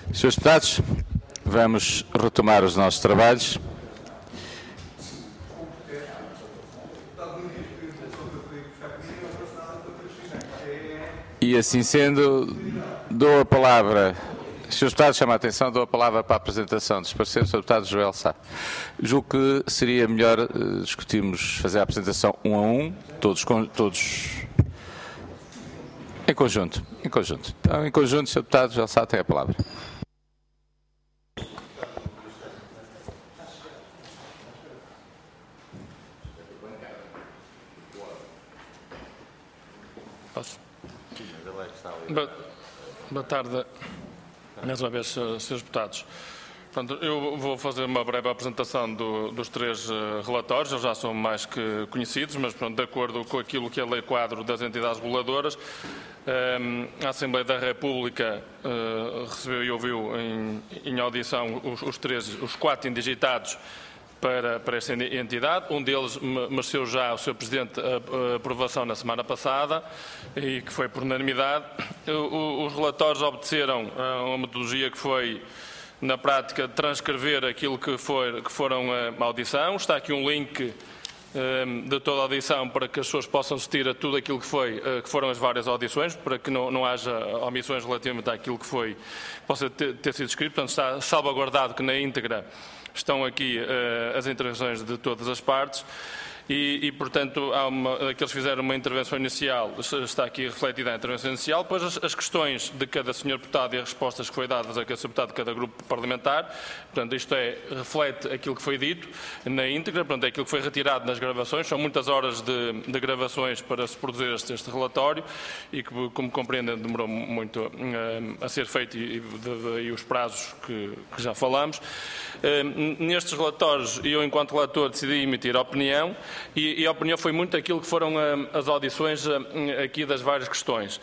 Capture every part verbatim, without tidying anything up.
senhores Deputados, vamos retomar os nossos trabalhos. E assim sendo, dou a palavra, senhores Deputados, chama a atenção, dou a palavra para a apresentação dos pareceres do Deputado Joel Sá. Julgo que seria melhor uh, discutirmos, fazer a apresentação um a um, todos, todos em conjunto. Em conjunto. Então, em conjunto, senhor Deputado Joel Sá tem a palavra. Posso? Boa, boa tarde, mais uma vez, senhores Deputados. Portanto, eu vou fazer uma breve apresentação do, dos três uh, relatórios, eles já são mais que conhecidos, mas pronto, de acordo com aquilo que é a Lei Quadro das Entidades Reguladoras, um, a Assembleia da República uh, recebeu e ouviu em, em audição os, os, três, os quatro indigitados Para, para esta entidade. Um deles mereceu já o seu Presidente a, a aprovação na semana passada e que foi por unanimidade. O, os relatórios obedeceram a uma metodologia que foi, na prática, transcrever aquilo que, foi, que foram a audição. Está aqui um link um, de toda a audição para que as pessoas possam assistir a tudo aquilo que, foi, uh, que foram as várias audições, para que não, não haja omissões relativamente àquilo que foi, possa ter, ter sido escrito. Portanto, está salvaguardado que na íntegra estão aqui uh, as intervenções de todas as partes e, e portanto, há uma, que eles fizeram uma intervenção inicial, está aqui refletida a intervenção inicial, depois as, as questões de cada senhor deputado e as respostas que foi dadas a cada senhor deputado de cada grupo parlamentar. Portanto, isto é, reflete aquilo que foi dito na íntegra, portanto, é aquilo que foi retirado nas gravações. São muitas horas de, de gravações para se produzir este, este relatório e que, como compreendem, demorou muito uh, a ser feito e, e, e os prazos que, que já falamos. Uh, nestes relatórios, eu, enquanto relator, decidi emitir a opinião. E, e a opinião foi muito aquilo que foram um, as audições um, aqui das várias questões.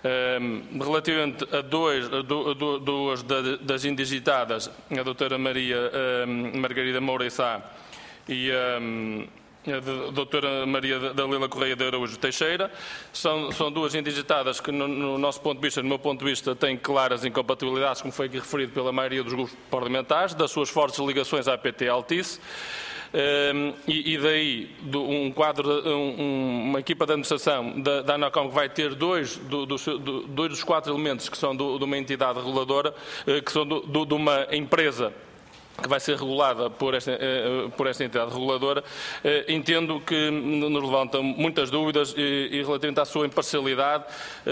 Um, relativamente a, dois, a, do, a do, duas da, das indigitadas, a doutora Maria um, Margarida Moura Sá e um, a doutora Maria da Lila Correia de Araújo Teixeira, são, são duas indigitadas que, no, no nosso ponto de vista, no meu ponto de vista, têm claras incompatibilidades, como foi aqui referido pela maioria dos grupos parlamentares, das suas fortes ligações à P T Altice. Um, e, e daí do, um quadro, um, uma equipa de administração da, da ANACOM que vai ter dois, do, do, do, dois dos quatro elementos que são do, de uma entidade reguladora, que são do, do, de uma empresa que vai ser regulada por esta, por esta entidade reguladora. Entendo que nos levantam muitas dúvidas e, e relativamente à sua imparcialidade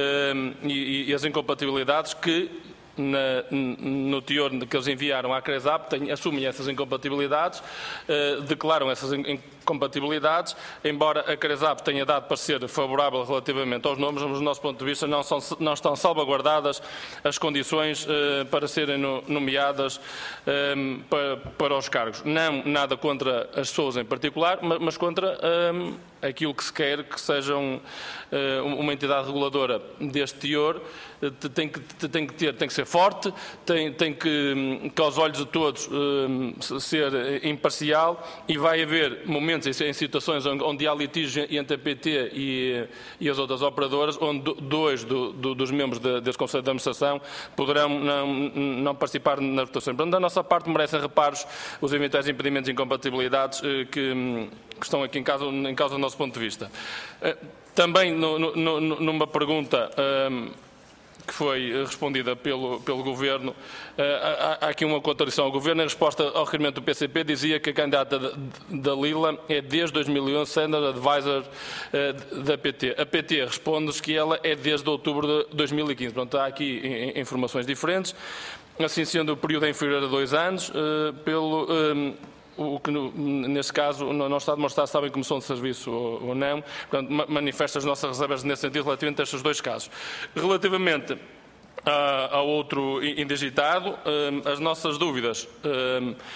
e, e as incompatibilidades que, Na, no teor que eles enviaram à CRESAP, tem, assumem essas incompatibilidades, eh, declaram essas incompatibilidades, embora a CRESAP tenha dado parecer favorável relativamente aos nomes, mas do nosso ponto de vista não, são, não estão salvaguardadas as condições eh, para serem no, nomeadas eh, para, para os cargos. Não nada contra as pessoas em particular, mas, mas contra eh, aquilo que se quer que sejam eh, uma entidade reguladora deste teor. Tem que, tem que ter, tem que ser forte, tem, tem que, que aos olhos de todos um, ser imparcial, e vai haver momentos em situações onde há litígio entre a P T e, e as outras operadoras, onde dois do, do, dos membros de, desse Conselho de Administração poderão não, não participar nas votações. Portanto, da nossa parte merecem reparos os eventuais impedimentos e incompatibilidades que, que estão aqui em causa, em causa do nosso ponto de vista. Também no, no, numa pergunta um, que foi respondida pelo, pelo Governo, há, há aqui uma contradição ao Governo. Em resposta ao requerimento do P C P, dizia que a candidata da, da Lila é desde dois mil e onze Senior Advisor uh, da P T. A P T responde-nos que ela é desde outubro de dois mil e quinze. Portanto, há aqui informações diferentes. Assim sendo, o período é inferior a dois anos, uh, pelo... Um, o que, neste caso, não está demonstrado se sabem comissão de serviço ou, ou não. Portanto, manifesta as nossas reservas nesse sentido relativamente a estes dois casos. Relativamente a, ao outro indigitado, as nossas dúvidas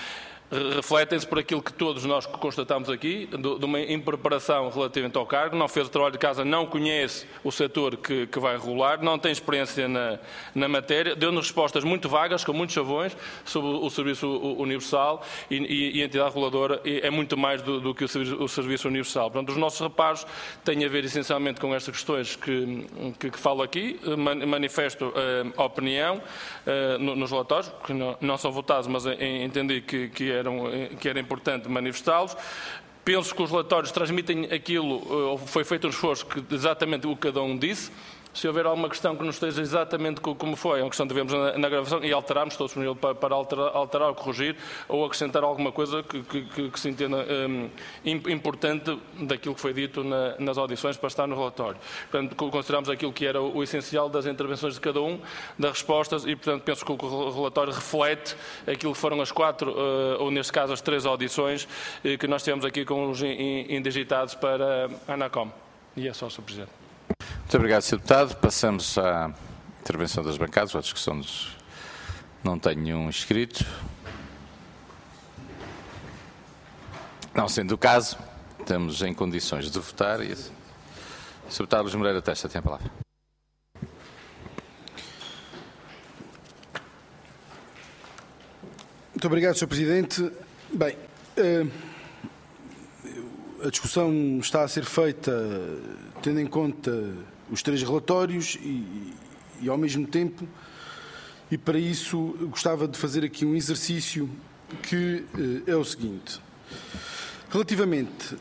refletem-se por aquilo que todos nós constatamos aqui, de uma impreparação relativamente ao cargo, não fez o trabalho de casa, não conhece o setor que, que vai regular, não tem experiência na, na matéria, deu-nos respostas muito vagas, com muitos chavões, sobre o Serviço Universal e, e, e a entidade reguladora é muito mais do, do que o Serviço, o Serviço Universal. Portanto, os nossos reparos têm a ver essencialmente com estas questões que, que, que falo aqui, manifesto a uh, opinião uh, nos relatórios, que não, não são votados, mas entendi que, que é que era importante manifestá-los. Penso que os relatórios transmitem aquilo, foi feito um esforço que exatamente o que cada um disse. Se houver alguma questão que não esteja exatamente como foi, é uma questão que devemos na, na gravação e alterarmos, estou disponível para, para alterar, alterar ou corrigir ou acrescentar alguma coisa que, que, que se entenda um, importante daquilo que foi dito na, nas audições para estar no relatório. Portanto, consideramos aquilo que era o, o essencial das intervenções de cada um, das respostas e, portanto, penso que o relatório reflete aquilo que foram as quatro, uh, ou neste caso as três audições uh, que nós tivemos aqui com os indigitados para a ANACOM. E é só, senhor Presidente. Muito obrigado, senhor Deputado. Passamos à intervenção das bancadas, à discussão dos... Não tenho nenhum inscrito. Não sendo o caso, estamos em condições de votar. E... senhor Deputado Luís Moreira Testa tem a palavra. Muito obrigado, senhor Presidente. Bem, a discussão está a ser feita tendo em conta os três relatórios e, e, ao mesmo tempo, e para isso gostava de fazer aqui um exercício que eh, é o seguinte. Relativamente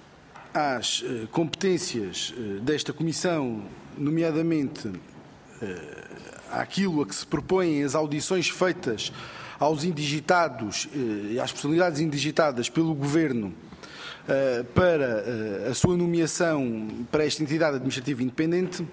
às eh, competências eh, desta Comissão, nomeadamente eh, àquilo a que se propõem as audições feitas aos indigitados e eh, às personalidades indigitadas pelo Governo Uh, para uh, a sua nomeação para esta entidade administrativa independente,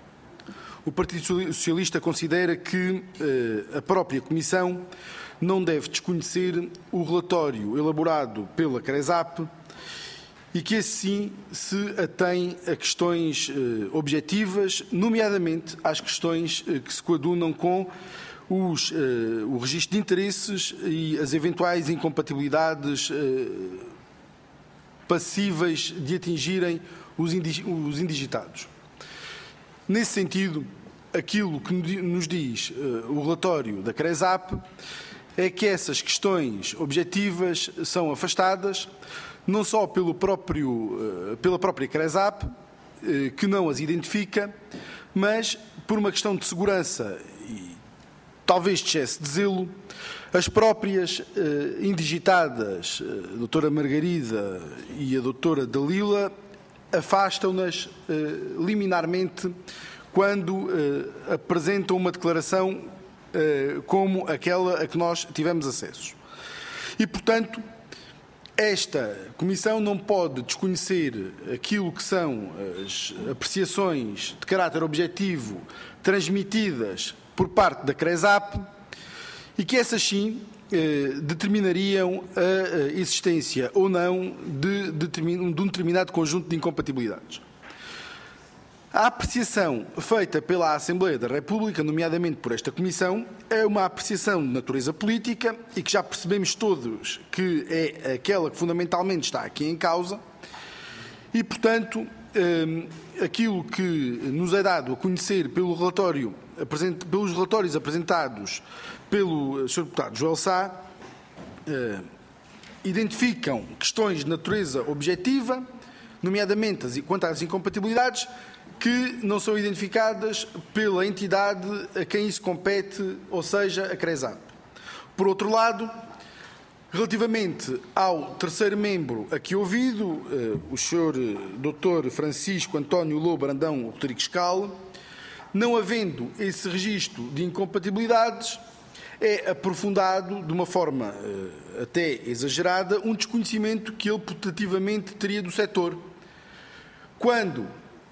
o Partido Socialista considera que uh, a própria Comissão não deve desconhecer o relatório elaborado pela CRESAP e que, assim, se atém a questões uh, objetivas, nomeadamente às questões uh, que se coadunam com os, uh, o registro de interesses e as eventuais incompatibilidades uh, passíveis de atingirem os indigitados. Nesse sentido, aquilo que nos diz uh, o relatório da CRESAP é que essas questões objetivas são afastadas, não só pelo próprio, uh, pela própria CRESAP, uh, que não as identifica, mas por uma questão de segurança e talvez de excesso de zelo, as próprias eh, indigitadas, a doutora Margarida e a doutora Dalila, afastam-nas eh, liminarmente quando eh, apresentam uma declaração eh, como aquela a que nós tivemos acesso. E, portanto, esta Comissão não pode desconhecer aquilo que são as apreciações de caráter objetivo transmitidas por parte da CRESAP, e que essas sim eh, determinariam a existência ou não de, de, de um determinado conjunto de incompatibilidades. A apreciação feita pela Assembleia da República, nomeadamente por esta Comissão, é uma apreciação de natureza política e que já percebemos todos que é aquela que fundamentalmente está aqui em causa e, portanto, eh, aquilo que nos é dado a conhecer pelo relatório, pelos relatórios apresentados pelo senhor Deputado Joel Sá, eh, identificam questões de natureza objetiva, nomeadamente as, quanto às incompatibilidades, que não são identificadas pela entidade a quem isso compete, ou seja, a CRESAP. Por outro lado, relativamente ao terceiro membro aqui ouvido, eh, o senhor doutor Francisco António Lobo Brandão Rodrigues Cal, não havendo esse registro de incompatibilidades, é aprofundado, de uma forma uh, até exagerada, um desconhecimento que ele putativamente teria do setor. Quando,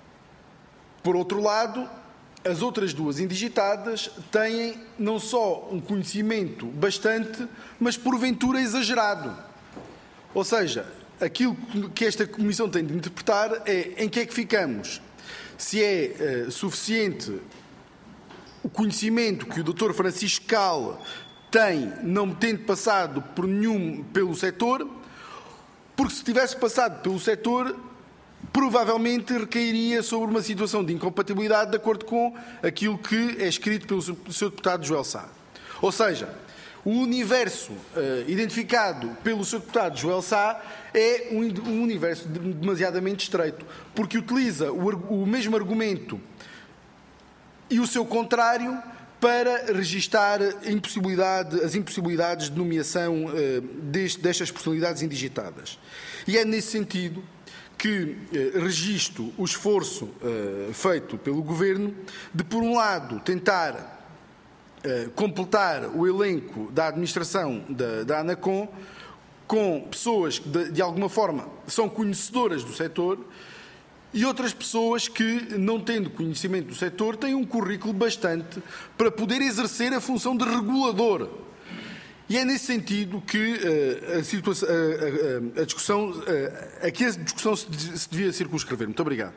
por outro lado, as outras duas indigitadas têm não só um conhecimento bastante, mas porventura exagerado. Ou seja, aquilo que esta Comissão tem de interpretar é em que é que ficamos. Se é uh, suficiente o conhecimento que o doutor Francisco Cal tem, não tendo passado por nenhum pelo setor, porque se tivesse passado pelo setor, provavelmente recairia sobre uma situação de incompatibilidade de acordo com aquilo que é escrito pelo senhor Deputado Joel Sá. Ou seja, o universo uh, identificado pelo senhor Deputado Joel Sá é um, um universo demasiadamente estreito, porque utiliza o, o mesmo argumento e o seu contrário para registar a impossibilidade, as impossibilidades de nomeação uh, deste, destas personalidades indigitadas. E é nesse sentido que uh, registro o esforço uh, feito pelo Governo de, por um lado, tentar Uh, completar o elenco da administração da, da ANACOM com pessoas que, de, de alguma forma, são conhecedoras do setor e outras pessoas que, não tendo conhecimento do setor, têm um currículo bastante para poder exercer a função de regulador. E é nesse sentido que uh, a, situação, uh, uh, a discussão, uh, aqui a discussão se, se devia circunscrever. Muito obrigado.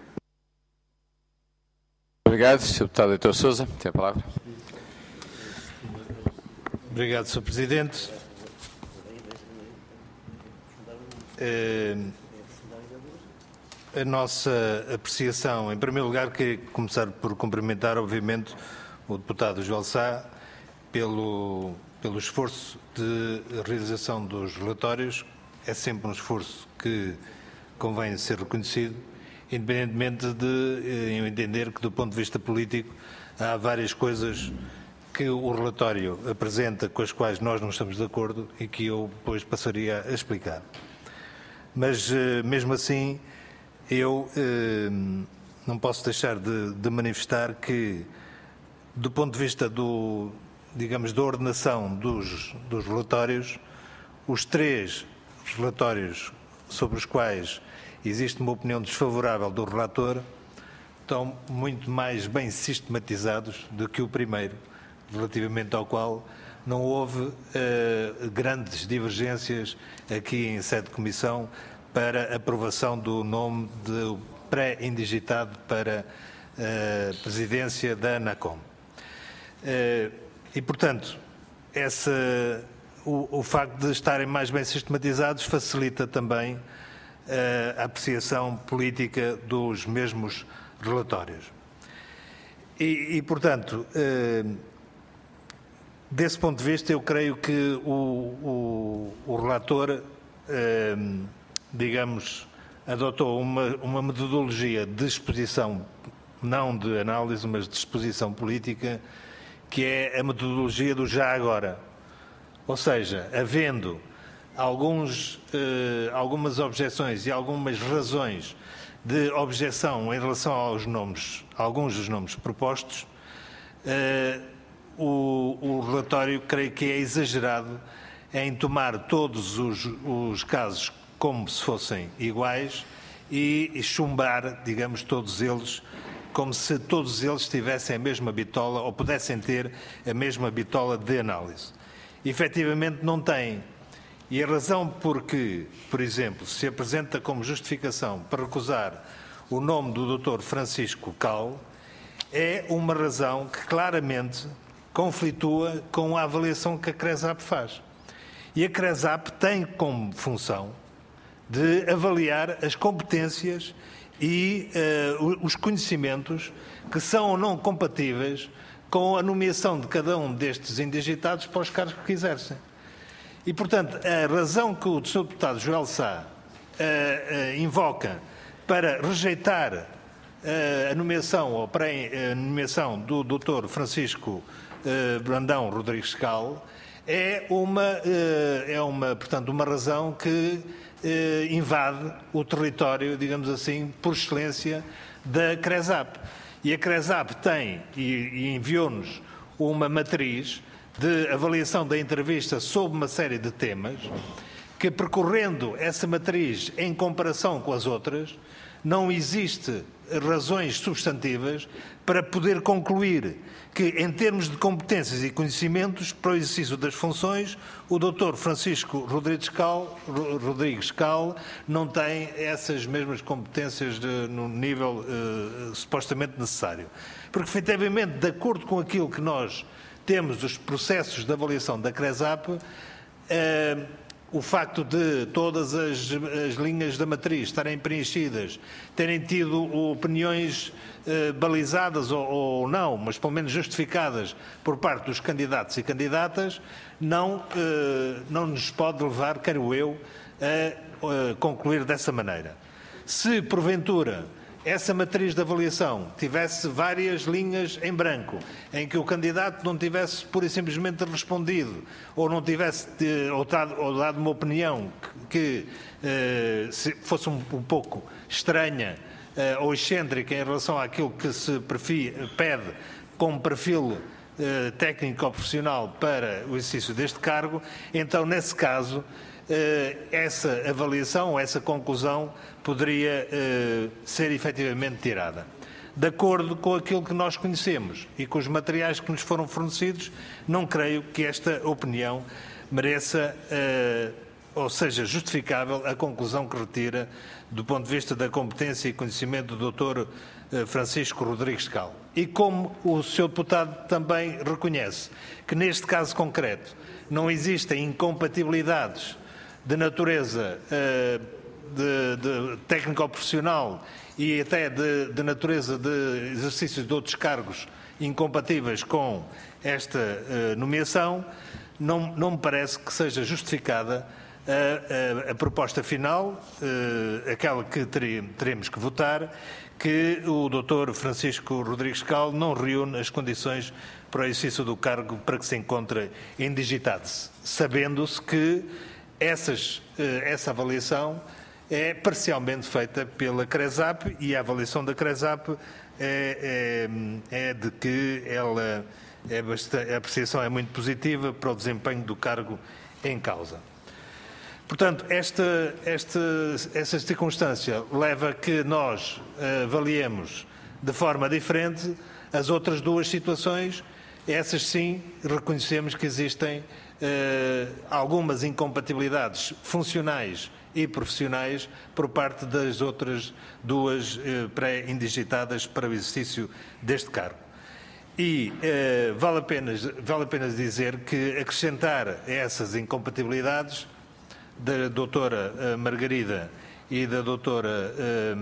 Obrigado, senhor Deputado Heitor Sousa. Tem a palavra. Obrigado, senhor Presidente. A nossa apreciação, em primeiro lugar, queria começar por cumprimentar, obviamente, o deputado Joel Sá pelo, pelo esforço de realização dos relatórios. É sempre um esforço que convém ser reconhecido, independentemente de eu entender que, do ponto de vista político, há várias coisas que o relatório apresenta com as quais nós não estamos de acordo e que eu depois passaria a explicar. Mas, mesmo assim, eu eh, não posso deixar de, de manifestar que, do ponto de vista do, digamos, da ordenação dos, dos relatórios, os três relatórios sobre os quais existe uma opinião desfavorável do relator estão muito mais bem sistematizados do que o primeiro, relativamente ao qual não houve uh, grandes divergências aqui em sede de comissão para aprovação do nome de pré-indigitado para a presidência da ANACOM. Uh, e, portanto, essa, o, o facto de estarem mais bem sistematizados facilita também uh, a apreciação política dos mesmos relatórios. E, e portanto, uh, desse ponto de vista, eu creio que o, o, o relator, eh, digamos, adotou uma, uma metodologia de exposição, não de análise, mas de exposição política, que é a metodologia do já agora. Ou seja, havendo alguns, eh, algumas objeções e algumas razões de objeção em relação aos nomes, alguns dos nomes propostos, eh, O, o relatório, creio que é exagerado em tomar todos os, os casos como se fossem iguais e, e chumbar, digamos, todos eles, como se todos eles tivessem a mesma bitola ou pudessem ter a mesma bitola de análise. Efetivamente não têm. E a razão porque, por exemplo, se apresenta como justificação para recusar o nome do doutor Francisco Cal é uma razão que claramente conflitua com a avaliação que a CRESAP faz. E a CRESAP tem como função de avaliar as competências e uh, os conhecimentos que são ou não compatíveis com a nomeação de cada um destes indigitados para os cargos que exercem. E, portanto, a razão que o senhor Deputado Joel Sá uh, uh, invoca para rejeitar uh, a nomeação ou para a nomeação do doutor Francisco Uh, Brandão Rodrigues Cal é uma, uh, é uma, portanto, uma razão que uh, invade o território, digamos assim, por excelência da CRESAP. E a CRESAP tem e, e enviou-nos uma matriz de avaliação da entrevista sobre uma série de temas que, percorrendo essa matriz em comparação com as outras, não existe razões substantivas para poder concluir que, em termos de competências e conhecimentos para o exercício das funções, o doutor Francisco Rodrigues Cal, Rodrigues Cal não tem essas mesmas competências de, no nível uh, supostamente necessário. Porque, efetivamente, de acordo com aquilo que nós temos os processos de avaliação da CRESAP, eh, o facto de todas as, as linhas da matriz estarem preenchidas, terem tido opiniões eh, balizadas ou, ou não, mas pelo menos justificadas por parte dos candidatos e candidatas, não, eh, não nos pode levar, quero eu, a, a concluir dessa maneira. Se, porventura, essa matriz de avaliação tivesse várias linhas em branco, em que o candidato não tivesse pura e simplesmente respondido, ou não tivesse ou dado, ou dado uma opinião que, que eh, fosse um, um pouco estranha eh, ou excêntrica em relação àquilo que se perfil, pede como perfil eh, técnico ou profissional para o exercício deste cargo, então, nesse caso, essa avaliação, essa conclusão poderia uh, ser efetivamente tirada. De acordo com aquilo que nós conhecemos e com os materiais que nos foram fornecidos, não creio que esta opinião mereça, uh, ou seja, justificável a conclusão que retira do ponto de vista da competência e conhecimento do doutor uh, Francisco Rodrigues Cal. E como o senhor deputado também reconhece que neste caso concreto não existem incompatibilidades de natureza uh, de, de técnico-profissional e até de, de natureza de exercícios de outros cargos incompatíveis com esta uh, nomeação, não, não me parece que seja justificada a, a, a proposta final, uh, aquela que teremos que votar, que o doutor Francisco Rodrigues Cal não reúne as condições para o exercício do cargo para que se encontre indigitado-se, sabendo-se que Essas, essa avaliação é parcialmente feita pela CRESAP e a avaliação da CRESAP é, é, é de que ela é bastante, a apreciação é muito positiva para o desempenho do cargo em causa. Portanto, esta, esta, essa circunstância leva a que nós avaliemos de forma diferente as outras duas situações. Essas sim, reconhecemos que existem Uh, algumas incompatibilidades funcionais e profissionais por parte das outras duas uh, pré-indigitadas para o exercício deste cargo. E uh, vale, apenas, vale apenas dizer que acrescentar a essas incompatibilidades da doutora uh, Margarida e da doutora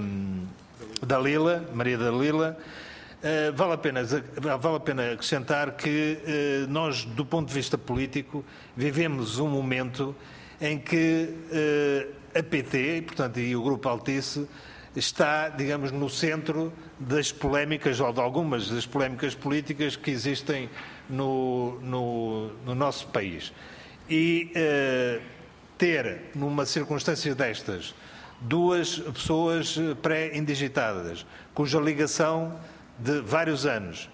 uh, Dalila, Maria Dalila, Uh, vale, a pena, vale a pena acrescentar que uh, nós, do ponto de vista político, vivemos um momento em que uh, a P T, portanto, e o Grupo Altice, está, digamos, no centro das polémicas, ou de algumas das polémicas políticas que existem no, no, no nosso país. E uh, ter, numa circunstância destas, duas pessoas pré-indigitadas, cuja ligação de vários anos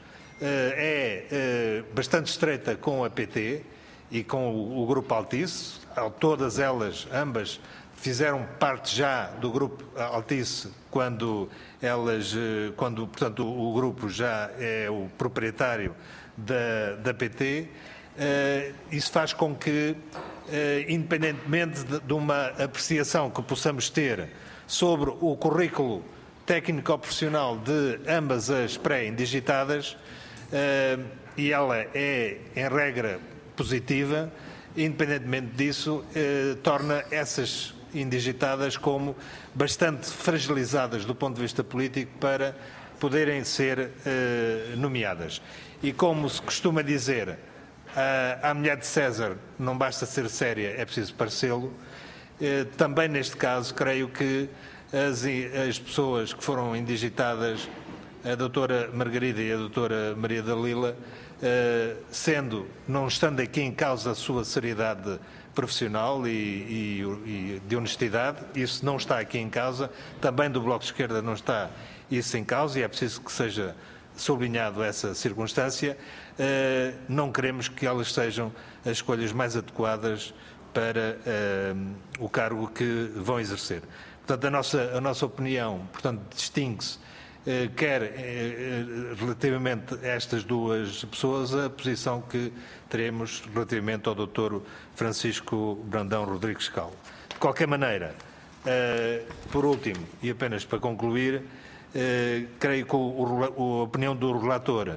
é bastante estreita com a P T e com o Grupo Altice, todas elas, ambas, fizeram parte já do Grupo Altice quando elas, quando, portanto, o grupo já é o proprietário da, da P T. Isso faz com que, independentemente de uma apreciação que possamos ter sobre o currículo técnico-profissional de ambas as pré-indigitadas, uh, e ela é, em regra, positiva, independentemente disso, uh, torna essas indigitadas como bastante fragilizadas do ponto de vista político para poderem ser uh, nomeadas. E como se costuma dizer, uh, à mulher de César não basta ser séria, é preciso parecê-lo, uh, também neste caso creio que As, as pessoas que foram indigitadas, a doutora Margarida e a doutora Maria Dalila, eh, sendo, não estando aqui em causa a sua seriedade profissional e, e, e de honestidade, isso não está aqui em causa, também do Bloco de Esquerda não está isso em causa e é preciso que seja sublinhado essa circunstância, eh, não queremos que elas sejam as escolhas mais adequadas para eh, o cargo que vão exercer. Portanto, a nossa, a nossa opinião, portanto, distingue-se, eh, quer eh, relativamente a estas duas pessoas, a posição que teremos relativamente ao doutor Francisco Brandão Rodrigues Cal. De qualquer maneira, eh, por último, e apenas para concluir, eh, creio que o, o, a opinião do relator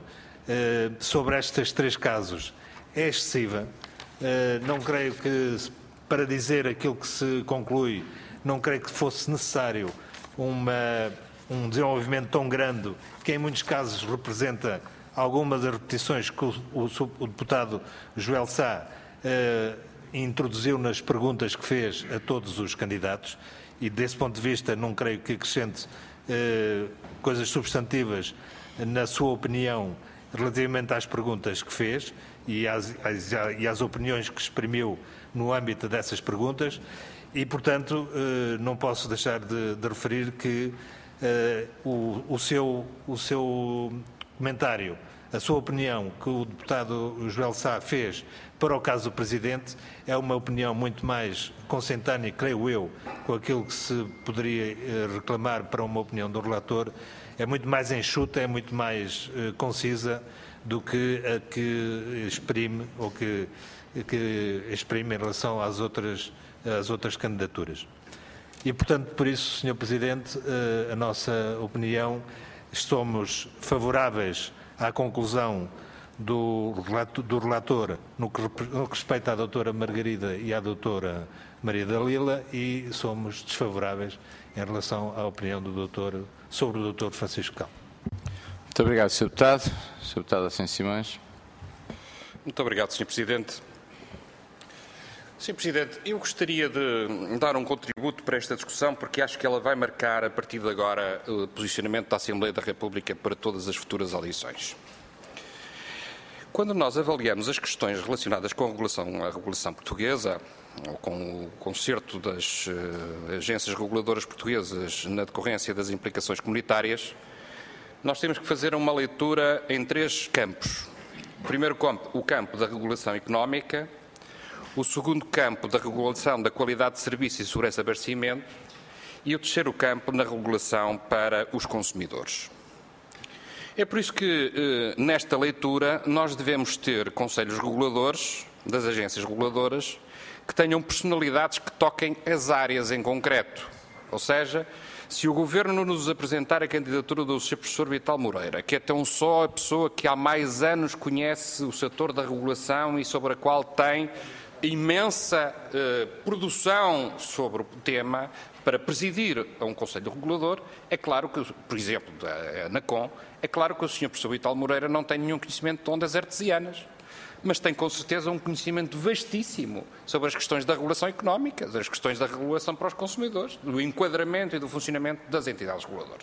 sobre estes três casos é excessiva. Não creio que, para dizer aquilo que se conclui, não creio que fosse necessário uma, um desenvolvimento tão grande que, em muitos casos, representa algumas das repetições que o, o, o deputado Joel Sá eh, introduziu nas perguntas que fez a todos os candidatos, e desse ponto de vista não creio que acrescente eh, coisas substantivas na sua opinião relativamente às perguntas que fez e às, às, e às opiniões que exprimiu no âmbito dessas perguntas, e portanto eh, não posso deixar de, de referir que eh, o, o, seu, o seu comentário, a sua opinião que o deputado Joel Sá fez para o caso do Presidente é uma opinião muito mais consentânea, creio eu, com aquilo que se poderia reclamar para uma opinião do relator, é muito mais enxuta, é muito mais eh, concisa do que a que exprime ou que, que exprime em relação às outras, às outras candidaturas. E, portanto, por isso, senhor Presidente, eh, a nossa opinião, somos favoráveis à conclusão do relator, do relator no que, no que respeita à doutora Margarida e à doutora Maria Dalila, e somos desfavoráveis em relação à opinião do doutor, sobre o doutor Francisco Cal. Muito obrigado, senhor Deputado. senhor Deputado Ascenso Simões. Muito obrigado, senhor Presidente. senhor Presidente, eu gostaria de dar um contributo para esta discussão, porque acho que ela vai marcar, a partir de agora, o posicionamento da Assembleia da República para todas as futuras audições. Quando nós avaliamos as questões relacionadas com a regulação, a regulação portuguesa, ou com o concerto das uh, agências reguladoras portuguesas na decorrência das implicações comunitárias, nós temos que fazer uma leitura em três campos. O primeiro campo, o campo da regulação económica, o segundo campo da regulação da qualidade de serviço e segurança de abastecimento e o terceiro campo na regulação para os consumidores. É por isso que, eh, nesta leitura, nós devemos ter conselhos reguladores, das agências reguladoras, que tenham personalidades que toquem as áreas em concreto. Ou seja, se o Governo nos apresentar a candidatura do senhor professor Vital Moreira, que é tão só a pessoa que há mais anos conhece o setor da regulação e sobre a qual tem imensa eh, produção sobre o tema para presidir a um Conselho Regulador, é claro que, por exemplo, da ANACOM, é claro que o senhor professor Vital Moreira não tem nenhum conhecimento de ondas artesianas, mas tem com certeza um conhecimento vastíssimo sobre as questões da regulação económica, das questões da regulação para os consumidores, do enquadramento e do funcionamento das entidades reguladoras.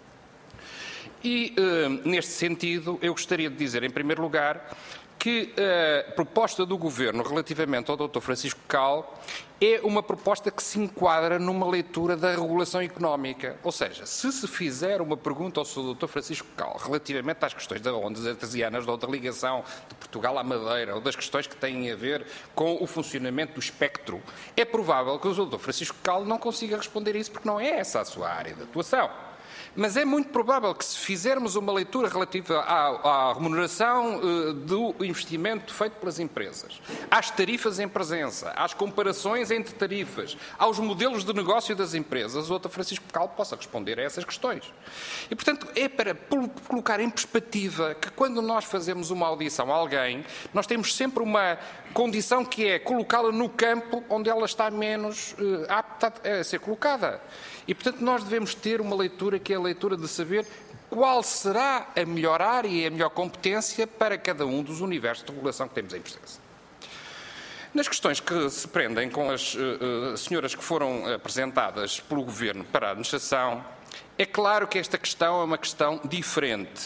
E, eh, neste sentido, eu gostaria de dizer, em primeiro lugar, que a proposta do Governo relativamente ao doutor Francisco Cal é uma proposta que se enquadra numa leitura da regulação económica. Ou seja, se se fizer uma pergunta ao senhor doutor Francisco Cal relativamente às questões das ondas artesianas, ou da ligação de Portugal à Madeira, ou das questões que têm a ver com o funcionamento do espectro, é provável que o doutor Francisco Cal não consiga responder a isso, porque não é essa a sua área de atuação. Mas é muito provável que, se fizermos uma leitura relativa à, à remuneração uh, do investimento feito pelas empresas, às tarifas em presença, às comparações entre tarifas, aos modelos de negócio das empresas, o doutor Francisco Cal possa responder a essas questões. E, portanto, é para colocar em perspectiva que, quando nós fazemos uma audição a alguém, nós temos sempre uma condição que é colocá-la no campo onde ela está menos uh, apta a ser colocada. E, portanto, nós devemos ter uma leitura que é a leitura de saber qual será a melhor área e a melhor competência para cada um dos universos de regulação que temos em presença. Nas questões que se prendem com as uh, senhoras que foram apresentadas pelo Governo para a administração, é claro que esta questão é uma questão diferente.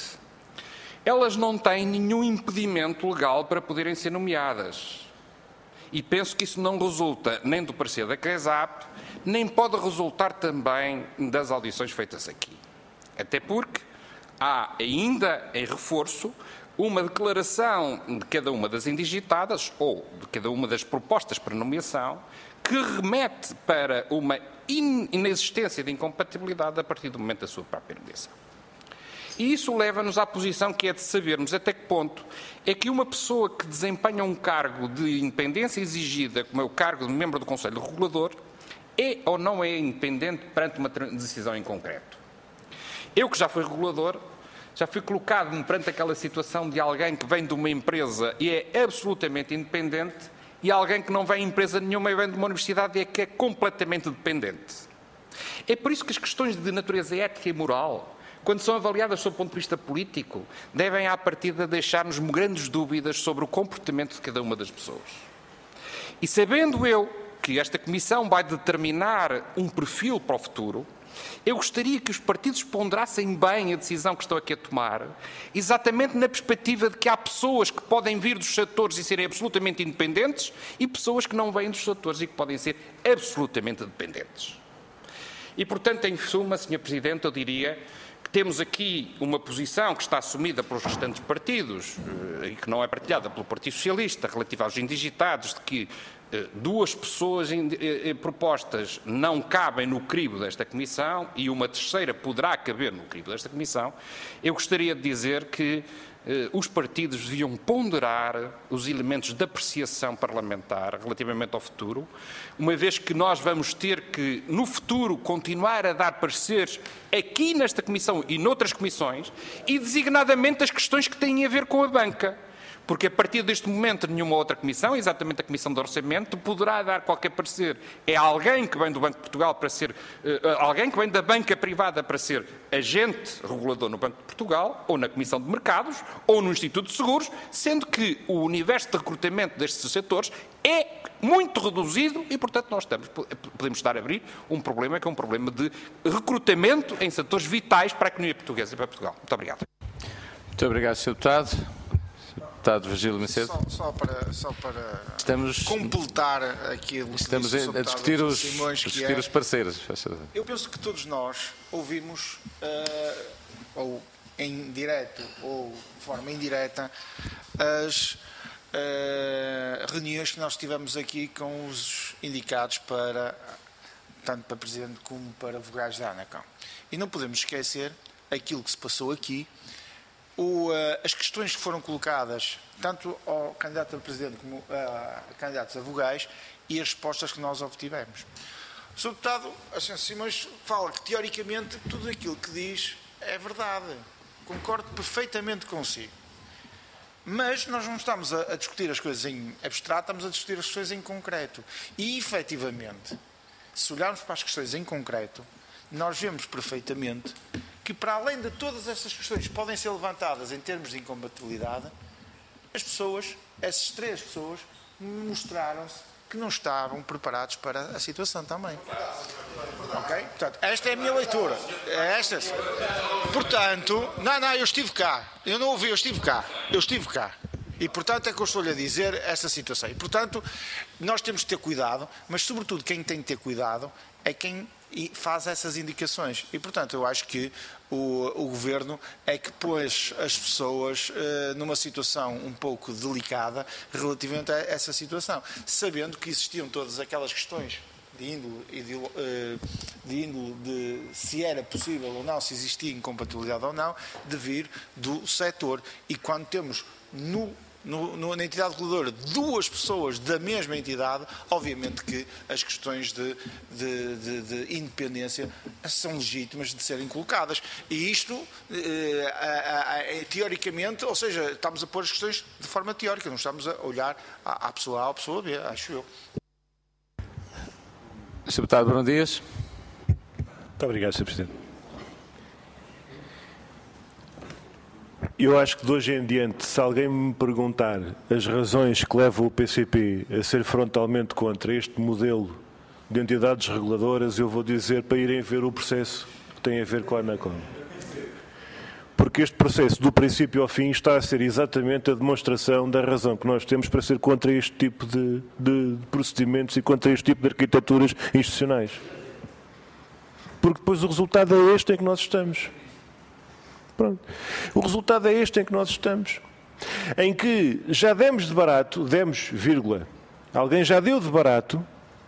Elas não têm nenhum impedimento legal para poderem ser nomeadas. E penso que isso não resulta nem do parecer da CRESAP, nem pode resultar também das audições feitas aqui. Até porque há ainda, em reforço, uma declaração de cada uma das indigitadas, ou de cada uma das propostas para nomeação, que remete para uma inexistência de incompatibilidade a partir do momento da sua própria nomeação. E isso leva-nos à posição que é de sabermos até que ponto é que uma pessoa que desempenha um cargo de independência exigida, como é o cargo de membro do Conselho Regulador, é ou não é independente perante uma decisão em concreto. Eu, que já fui regulador, Já fui colocado perante aquela situação de alguém que vem de uma empresa e é absolutamente independente e alguém que não vem de empresa nenhuma e vem de uma universidade e é que é completamente dependente. É por isso que as questões de natureza ética e moral, quando são avaliadas sob o ponto de vista político, devem à partida deixar-nos grandes dúvidas sobre o comportamento de cada uma das pessoas. E sabendo eu que esta Comissão vai determinar um perfil para o futuro, eu gostaria que os partidos ponderassem bem a decisão que estão aqui a tomar, exatamente na perspectiva de que há pessoas que podem vir dos setores e serem absolutamente independentes e pessoas que não vêm dos setores e que podem ser absolutamente dependentes. E, portanto, em suma, senhor Presidente, eu diria que temos aqui uma posição que está assumida pelos restantes partidos e que não é partilhada pelo Partido Socialista, relativa aos indigitados, de que duas pessoas propostas não cabem no crivo desta Comissão e uma terceira poderá caber no crivo desta Comissão. Eu gostaria de dizer que eh, os partidos deviam ponderar os elementos de apreciação parlamentar relativamente ao futuro, uma vez que nós vamos ter que, no futuro, continuar a dar pareceres aqui nesta Comissão e noutras comissões, e designadamente as questões que têm a ver com a banca. Porque a partir deste momento nenhuma outra comissão, exatamente a Comissão de Orçamento, poderá dar qualquer parecer. É alguém que vem do Banco de Portugal para ser, uh, alguém que vem da banca privada para ser agente regulador no Banco de Portugal, ou na Comissão de Mercados, ou no Instituto de Seguros, sendo que o universo de recrutamento destes setores é muito reduzido e, portanto, nós estamos, podemos estar a abrir um problema que é um problema de recrutamento em setores vitais para a economia portuguesa e para Portugal. Muito obrigado. Muito obrigado, senhor Deputado. Deputado Virgílio Macedo. Só, só para, só para estamos, completar aquilo que estamos disse a, a discutir, os, Simões, a que discutir é, os parceiros. Eu penso que todos nós ouvimos, uh, ou em direto ou de forma indireta, as uh, reuniões que nós tivemos aqui com os indicados para, tanto para Presidente como para vogais da ANACOM. E não podemos esquecer aquilo que se passou aqui. O, uh, as questões que foram colocadas tanto ao candidato a Presidente como uh, a candidatos a vogais e as respostas que nós obtivemos. O senhor Deputado Ascenso Simões fala que, teoricamente, tudo aquilo que diz é verdade. Concordo perfeitamente consigo. Mas nós não estamos a, a discutir as coisas em abstrato, estamos a discutir as questões em concreto. E, efetivamente, se olharmos para as questões em concreto, nós vemos perfeitamente que, para além de todas estas questões que podem ser levantadas em termos de incompatibilidade, as pessoas, essas três pessoas, mostraram-se que não estavam preparados para a situação também. Ok? Portanto, esta é a minha leitura. É estas. Portanto, não, não, eu estive cá. Eu não ouvi, eu estive cá. Eu estive cá. E, portanto, é que eu estou-lhe a dizer essa situação. E, portanto, nós temos que ter cuidado, mas, sobretudo, quem tem que ter cuidado é quem faz essas indicações. E, portanto, eu acho que o, o Governo é que pôs as pessoas uh, numa situação um pouco delicada relativamente a essa situação, sabendo que existiam todas aquelas questões de índole, de, uh, de, índole de se era possível ou não, se existia incompatibilidade ou não, de vir do setor. E quando temos no No, no, na entidade reguladora duas pessoas da mesma entidade, obviamente que as questões de, de, de, de independência são legítimas de serem colocadas. E isto, eh, a, a, a, teoricamente, ou seja, estamos a pôr as questões de forma teórica, não estamos a olhar à, à pessoa A ou à pessoa B, acho eu. senhor Deputado Bruno Dias. Muito obrigado, senhor Presidente. Eu acho que de hoje em diante, se alguém me perguntar as razões que levam o P C P a ser frontalmente contra este modelo de entidades reguladoras, eu vou dizer para irem ver o processo que tem a ver com a ANACOM. Porque este processo, do princípio ao fim, está a ser exatamente a demonstração da razão que nós temos para ser contra este tipo de, de procedimentos e contra este tipo de arquiteturas institucionais. Porque depois o resultado é este em que nós estamos. Pronto. O resultado é este em que nós estamos, em que já demos de barato, demos, vírgula, alguém já deu de barato,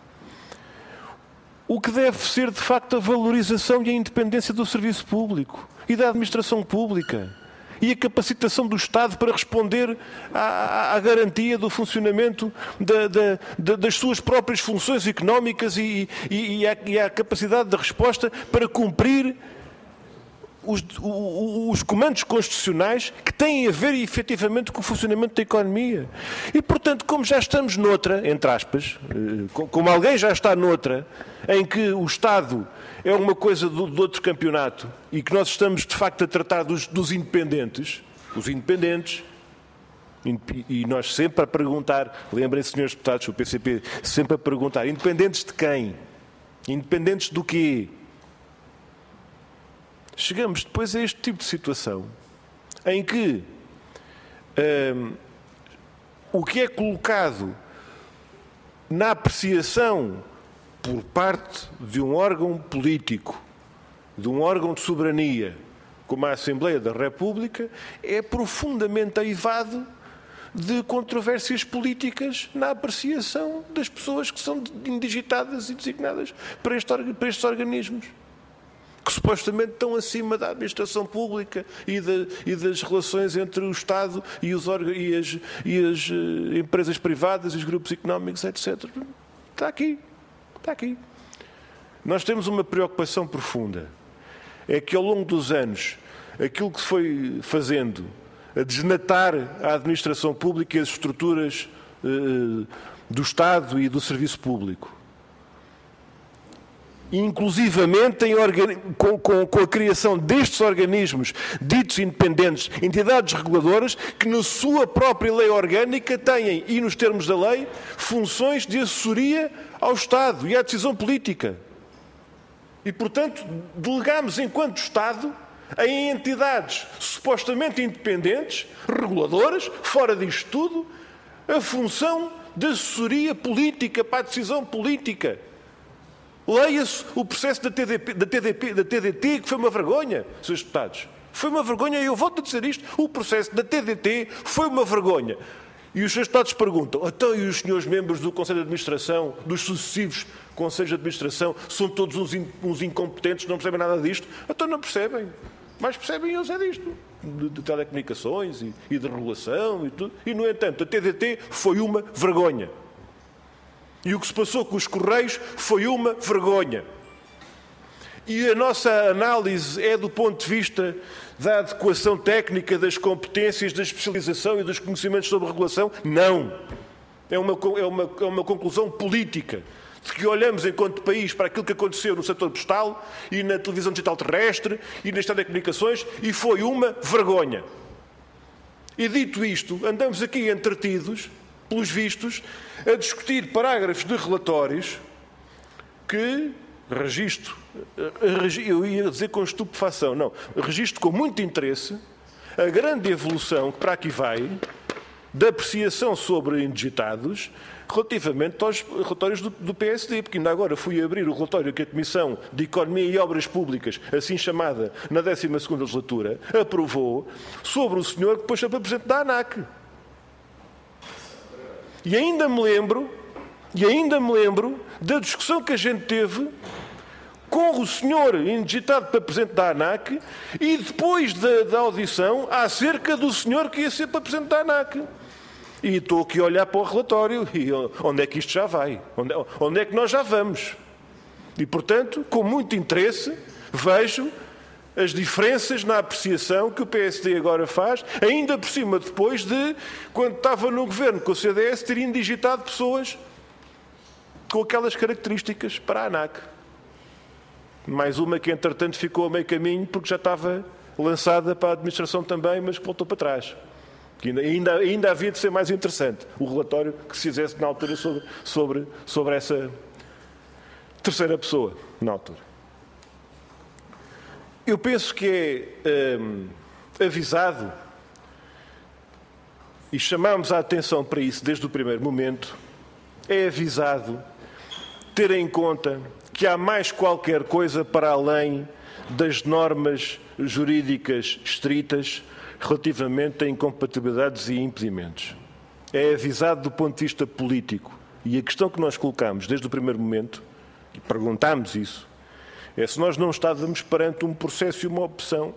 o que deve ser de facto a valorização e a independência do serviço público e da administração pública e a capacitação do Estado para responder à, à garantia do funcionamento da, da, da, das suas próprias funções económicas e, e, e, à, e à capacidade de resposta para cumprir os, os comandos constitucionais que têm a ver efetivamente com o funcionamento da economia. E, portanto, como já estamos noutra, entre aspas, como alguém já está noutra, em que o Estado é uma coisa do, do outro campeonato e que nós estamos, de facto, a tratar dos, dos independentes, os independentes, e nós sempre a perguntar, lembrem-se, senhores deputados, o P C P, sempre a perguntar, independentes de quem? Independentes do quê? Chegamos depois a este tipo de situação em que hum, o que é colocado na apreciação por parte de um órgão político, de um órgão de soberania, como a Assembleia da República, é profundamente aivado de controvérsias políticas na apreciação das pessoas que são indigitadas e designadas para, este, para estes organismos, que supostamente estão acima da administração pública e, de, e das relações entre o Estado e, os, e, as, e as uh, empresas privadas e os grupos económicos, etcétera. Está aqui. Está aqui. Nós temos uma preocupação profunda. É que ao longo dos anos, aquilo que se foi fazendo a desnatar a administração pública e as estruturas uh, do Estado e do serviço público, inclusivamente em com, com, com a criação destes organismos ditos independentes, entidades reguladoras, que na sua própria lei orgânica têm, e nos termos da lei, funções de assessoria ao Estado e à decisão política. E, portanto, delegamos enquanto Estado em entidades supostamente independentes, reguladoras, fora disto tudo, a função de assessoria política para a decisão política. Leia-se o processo da T D P, da T D P, da T D T, que foi uma vergonha, senhores deputados. Foi uma vergonha, e eu volto a dizer isto, o processo da T D T foi uma vergonha. E os senhores deputados perguntam, então e os senhores membros do Conselho de Administração, dos sucessivos Conselhos de Administração, são todos uns, in, uns incompetentes, não percebem nada disto? Então não percebem. Mas percebem eles é disto, de, de telecomunicações e, e de regulação e tudo. E, no entanto, a T D T foi uma vergonha. E o que se passou com os Correios foi uma vergonha. E a nossa análise é do ponto de vista da adequação técnica, das competências, da especialização e dos conhecimentos sobre regulação? Não. É uma, é uma, é uma conclusão política, de que olhamos enquanto país para aquilo que aconteceu no setor postal e na televisão digital terrestre e nas telecomunicações, e foi uma vergonha. E dito isto, andamos aqui entretidos, pelos vistos, a discutir parágrafos de relatórios que registro, eu ia dizer com estupefação, não, registro com muito interesse a grande evolução que para aqui vai da apreciação sobre indigitados relativamente aos relatórios do, do P S D, porque ainda agora fui abrir o relatório que a Comissão de Economia e Obras Públicas, assim chamada na décima segunda legislatura, aprovou sobre o senhor que depois foi para presidente da ANAC. E ainda me lembro, e ainda me lembro da discussão que a gente teve com o senhor indigitado para presidente da ANAC e depois da, da audição acerca do senhor que ia ser para presidente da ANAC. E estou aqui a olhar para o relatório e onde é que isto já vai? Onde, onde é que nós já vamos? E, portanto, com muito interesse, vejo as diferenças na apreciação que o P S D agora faz, ainda por cima depois de, quando estava no governo com o C D S, ter indigitado pessoas com aquelas características para a ANAC. Mais uma que, entretanto, ficou a meio caminho porque já estava lançada para a administração também, mas que voltou para trás. Que ainda, ainda, ainda havia de ser mais interessante o relatório que se fizesse na altura sobre, sobre, sobre essa terceira pessoa, na altura. Eu penso que é hum, avisado, e chamamos a atenção para isso desde o primeiro momento, é avisado ter em conta que há mais qualquer coisa para além das normas jurídicas estritas relativamente a incompatibilidades e impedimentos. É avisado do ponto de vista político. E a questão que nós colocamos desde o primeiro momento, e perguntámos isso, é se nós não estávamos perante um processo e uma opção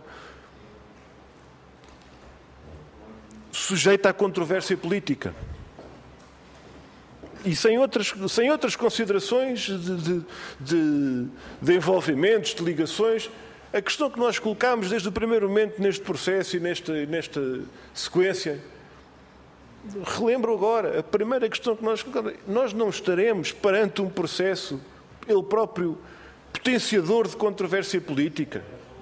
sujeita à controvérsia política. E sem outras, sem outras considerações de, de, de, de envolvimentos, de ligações, A questão que nós colocámos desde o primeiro momento neste processo e nesta, nesta sequência, relembro agora, a primeira questão que nós colocámos, nós não estaremos perante um processo, ele próprio, potenciador de controvérsia política.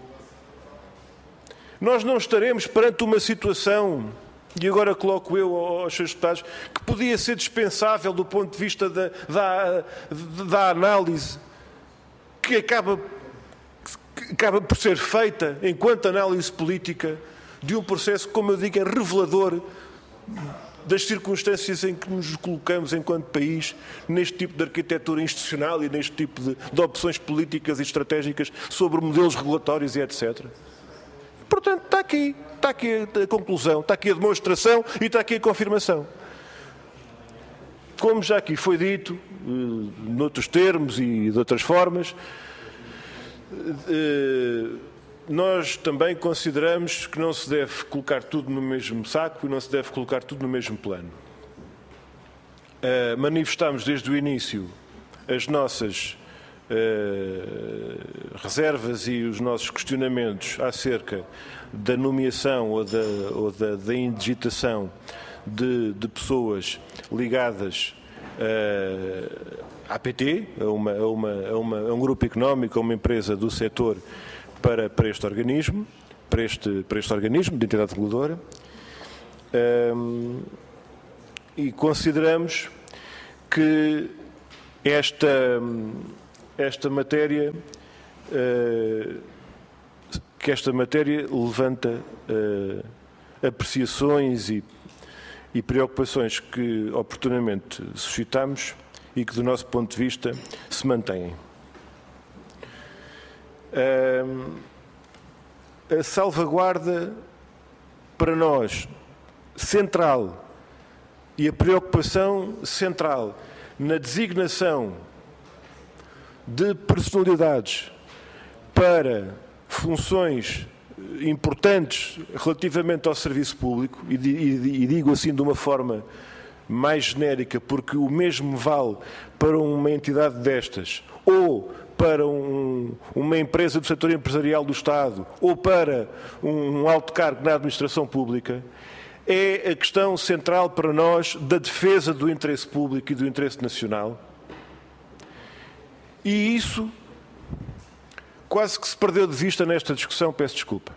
Nós não estaremos perante uma situação, e agora coloco eu aos seus deputados, que podia ser dispensável do ponto de vista da, da, da análise, que acaba, que acaba por ser feita enquanto análise política de um processo, como eu digo, é revelador das circunstâncias em que nos colocamos enquanto país neste tipo de arquitetura institucional e neste tipo de, de opções políticas e estratégicas sobre modelos regulatórios e etcétera. Portanto, está aqui, está aqui a conclusão, está aqui a demonstração e está aqui a confirmação. Como já aqui foi dito, noutros termos e de outras formas, nós também consideramos que não se deve colocar tudo no mesmo saco e não se deve colocar tudo no mesmo plano. Manifestamos desde o início as nossas Uh, reservas e os nossos questionamentos acerca da nomeação ou da, ou da, da indigitação de, de pessoas ligadas uh, à A P T, a, uma, a, uma, a, uma, a um grupo económico, a uma empresa do setor para, para este organismo, para este, para este organismo de entidade reguladora, um, e consideramos que esta Esta matéria, uh, que esta matéria levanta uh, apreciações e, e preocupações que oportunamente suscitamos e que, do nosso ponto de vista, se mantêm. Uh, a salvaguarda, para nós, central, e a preocupação central na designação de personalidades para funções importantes relativamente ao serviço público, e, e, e digo assim de uma forma mais genérica, porque o mesmo vale para uma entidade destas, ou para um, uma empresa do setor empresarial do Estado, ou para um, um alto cargo na administração pública, é a questão central para nós da defesa do interesse público e do interesse nacional. E isso quase que se perdeu de vista nesta discussão, peço desculpa.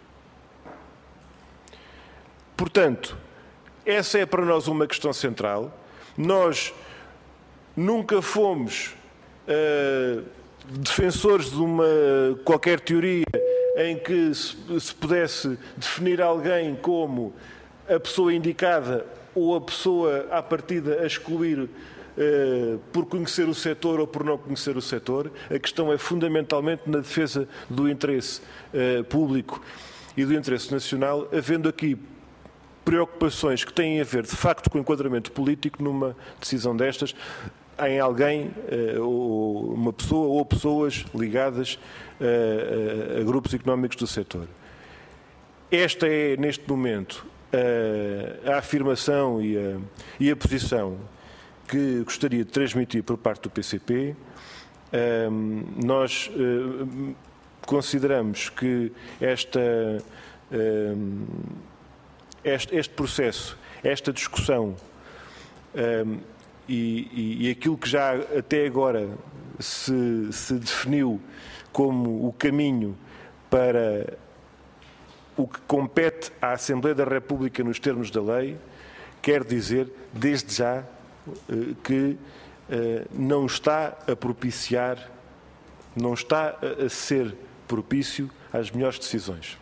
Portanto, essa é para nós uma questão central. Nós nunca fomos uh, defensores de uma qualquer teoria em que se, se pudesse definir alguém como a pessoa indicada ou a pessoa à partida a excluir Uh, por conhecer o setor ou por não conhecer o setor. A questão é fundamentalmente na defesa do interesse uh, público e do interesse nacional, havendo aqui preocupações que têm a ver, de facto, com o enquadramento político numa decisão destas, em alguém, uh, ou uma pessoa ou pessoas ligadas uh, a, a grupos económicos do setor. Esta é, neste momento, uh, a afirmação e a, e a posição que gostaria de transmitir por parte do P C P. Um, nós uh, consideramos que esta, um, este, este processo, esta discussão um, e, e, e aquilo que já até agora se, se definiu como o caminho para o que compete à Assembleia da República nos termos da lei, quer dizer, desde já, que uh, não está a propiciar, não está a, a ser propício às melhores decisões.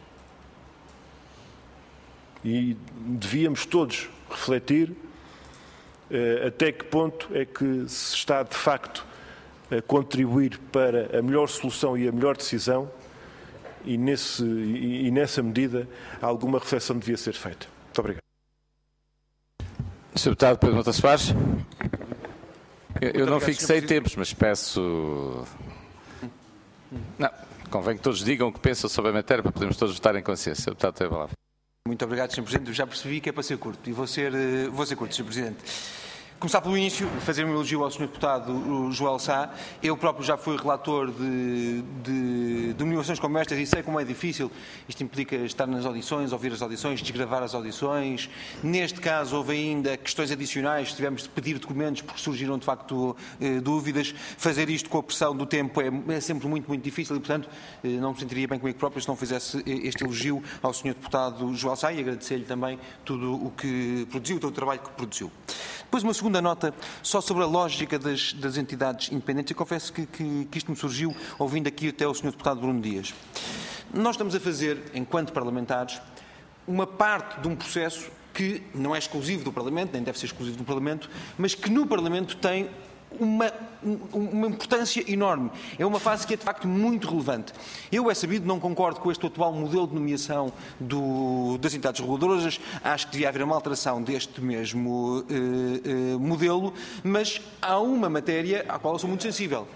E devíamos todos refletir uh, até que ponto é que se está, de facto, a contribuir para a melhor solução e a melhor decisão, e, nesse, e, e nessa medida alguma reflexão devia ser feita. Muito obrigado. senhor Deputado Pedro Mota Soares. Eu, eu não fixei tempos, mas peço... Não, convém que todos digam o que pensam sobre a matéria para podermos todos votar em consciência. senhor Deputado, tem a palavra. Muito obrigado, senhor Presidente. Eu já percebi que é para ser curto e vou ser, vou ser curto, senhor Presidente. Começar pelo início, fazer um elogio ao senhor Deputado Joel Sá. Eu próprio já fui relator de, de, de nomeações como estas e sei como é difícil. Isto implica estar nas audições, ouvir as audições, desgravar as audições. Neste caso houve ainda questões adicionais, tivemos de pedir documentos porque surgiram de facto eh, dúvidas. Fazer isto com a pressão do tempo é, é sempre muito, muito difícil e, portanto, eh, não me sentiria bem comigo próprio se não fizesse este elogio ao senhor Deputado Joel Sá e agradecer-lhe também tudo o que produziu, todo o trabalho que produziu. Depois uma segunda nota só sobre a lógica das, das entidades independentes. Eu confesso que, que, que isto me surgiu ouvindo aqui até o senhor Deputado Bruno Dias. Nós estamos a fazer, enquanto parlamentares, uma parte de um processo que não é exclusivo do Parlamento, nem deve ser exclusivo do Parlamento, mas que no Parlamento tem Uma, uma importância enorme. É uma fase que é de facto muito relevante. Eu, é sabido, não concordo com este atual modelo de nomeação do, das entidades reguladoras. Acho que devia haver uma alteração deste mesmo eh, eh, modelo, mas há uma matéria à qual eu sou muito sensível.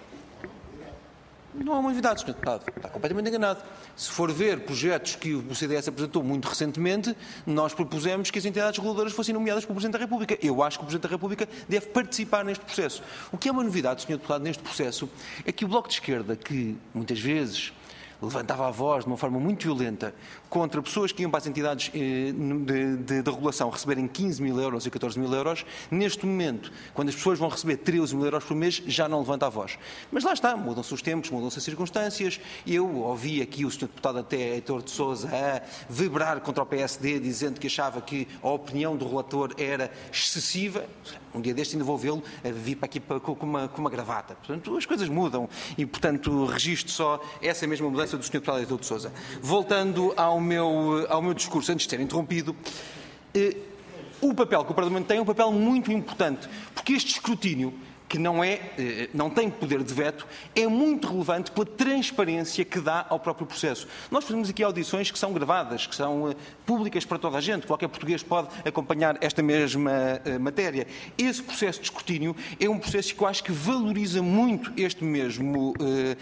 Não há uma novidade, senhor Deputado. Está completamente enganado. Se for ver projetos que o C D S apresentou muito recentemente, nós propusemos que as entidades reguladoras fossem nomeadas pelo Presidente da República. Eu acho que o Presidente da República deve participar neste processo. O que é uma novidade, senhor Deputado, neste processo, é que o Bloco de Esquerda, que muitas vezes levantava a voz de uma forma muito violenta contra pessoas que iam para as entidades eh, de, de, de regulação receberem quinze mil euros e catorze mil euros, neste momento, quando as pessoas vão receber treze mil euros por mês, já não levanta a voz. Mas lá está, mudam-se os tempos, mudam-se as circunstâncias. Eu ouvi aqui o senhor Deputado até Heitor de Sousa a vibrar contra o P S D, dizendo que achava que a opinião do relator era excessiva. Um dia deste ainda vou vê-lo a vir para aqui com uma, com uma gravata. Portanto, as coisas mudam e, portanto, registro só essa mesma mudança do senhor Deputado Heitor de Sousa. Voltando ao meu, ao meu discurso, antes de ser interrompido, eh, o papel que o Parlamento tem é um papel muito importante, porque este escrutínio, que não, é, não tem poder de veto, é muito relevante pela transparência que dá ao próprio processo. Nós fazemos aqui audições que são gravadas, que são públicas para toda a gente, qualquer português pode acompanhar esta mesma matéria. Esse processo de escrutínio é um processo que eu acho que valoriza muito este mesmo,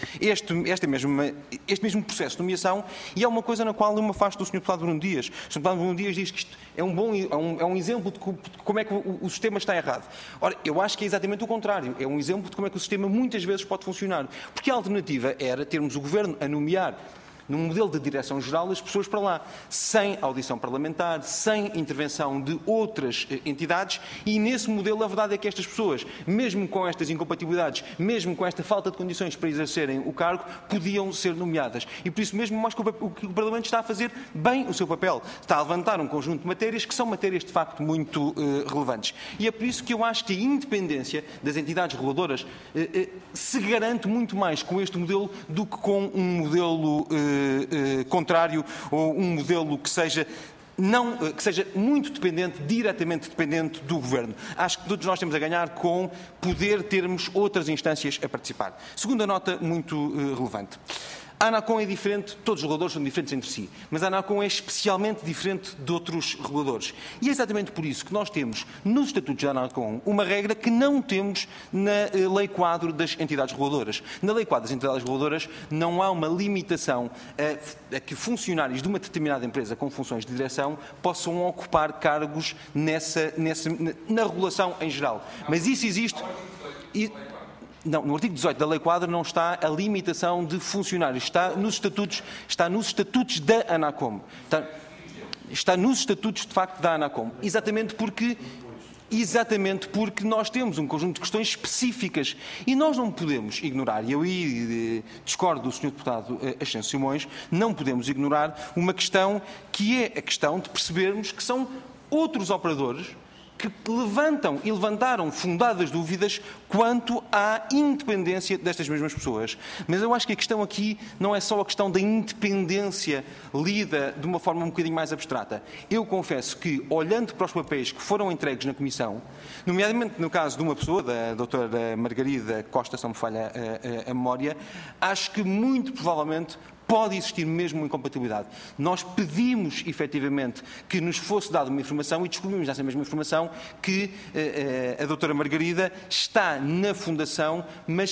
este, esta mesma, este mesmo processo de nomeação e é uma coisa na qual eu me afasto do senhor Deputado Bruno Dias. O senhor Deputado Bruno Dias diz que isto é um, bom, é um, é um exemplo de como é que o, o sistema está errado. Ora, eu acho que é exatamente o contrário. É um exemplo de como é que o sistema muitas vezes pode funcionar. Porque a alternativa era termos o Governo a nomear num modelo de direção-geral as pessoas para lá, sem audição parlamentar, sem intervenção de outras entidades e nesse modelo a verdade é que estas pessoas, mesmo com estas incompatibilidades, mesmo com esta falta de condições para exercerem o cargo, podiam ser nomeadas. E por isso mesmo acho que o Parlamento está a fazer bem o seu papel. Está a levantar um conjunto de matérias que são matérias de facto muito uh, relevantes. E é por isso que eu acho que a independência das entidades reguladoras uh, uh, se garante muito mais com este modelo do que com um modelo uh, Uh, uh, contrário ou um modelo que seja, não, uh, que seja muito dependente, diretamente dependente do Governo. Acho que todos nós temos a ganhar com poder termos outras instâncias a participar. Segunda nota muito uh, relevante. A ANACOM é diferente, todos os reguladores são diferentes entre si, mas a ANACOM é especialmente diferente de outros reguladores. E é exatamente por isso que nós temos nos estatutos da ANACOM uma regra que não temos na Lei Quadro das Entidades Reguladoras. Na Lei Quadro das Entidades Reguladoras não há uma limitação a, a que funcionários de uma determinada empresa com funções de direção possam ocupar cargos nessa, nessa, na regulação em geral. Mas isso existe... E, Não, no artigo dezoito da Lei Quadro não está a limitação de funcionários, está nos estatutos, está nos estatutos da ANACOM. Está, está nos estatutos, de facto, da ANACOM. Exatamente porque, exatamente porque nós temos um conjunto de questões específicas e nós não podemos ignorar, e eu aí discordo do senhor Deputado Ascenso Simões, não podemos ignorar uma questão que é a questão de percebermos que são outros operadores que levantam e levantaram fundadas dúvidas quanto à independência destas mesmas pessoas. Mas eu acho que a questão aqui não é só a questão da independência lida de uma forma um bocadinho mais abstrata. Eu confesso que, olhando para os papéis que foram entregues na Comissão, nomeadamente no caso de uma pessoa, da doutora Margarida Costa, se não me falha a, a, a memória, acho que muito provavelmente pode existir mesmo uma incompatibilidade. Nós pedimos, efetivamente, que nos fosse dada uma informação e descobrimos nessa mesma informação que uh, uh, a doutora Margarida está na Fundação, mas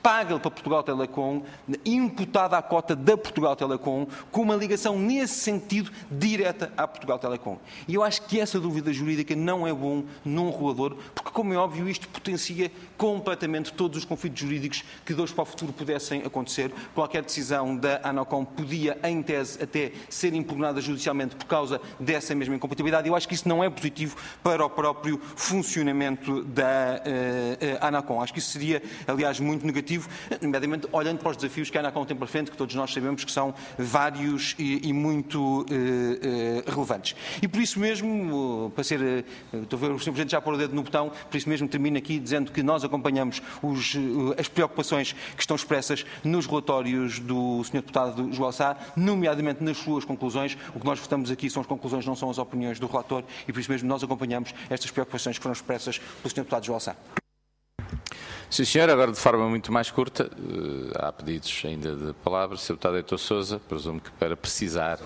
paga para Portugal Telecom, imputada à cota da Portugal Telecom, com uma ligação nesse sentido direta à Portugal Telecom. E eu acho que essa dúvida jurídica não é bom num regulador, porque, como é óbvio, isto potencia completamente todos os conflitos jurídicos que de hoje para o futuro pudessem acontecer. Qualquer decisão da ANACOM podia, em tese, até ser impugnada judicialmente por causa dessa mesma incompatibilidade. Eu acho que isso não é positivo para o próprio funcionamento da uh, uh, ANACOM. Acho que isso seria, aliás, muito negativo, nomeadamente olhando para os desafios que a ANACOM tem pela frente, que todos nós sabemos que são vários e, e muito uh, uh, relevantes. E por isso mesmo, uh, para ser, uh, estou a ver o senhor Presidente já pôr o dedo no botão, por isso mesmo termino aqui dizendo que nós acompanhamos os, uh, as preocupações que estão expressas nos relatórios do senhor Deputado João Sá, nomeadamente nas suas conclusões. O que nós votamos aqui são as conclusões, não são as opiniões do relator, e por isso mesmo nós acompanhamos estas preocupações que foram expressas pelo senhor Deputado João Sá. Sim, senhor. Agora, de forma muito mais curta, há pedidos ainda de palavra. senhor Deputado Heitor Sousa, presumo que para precisar.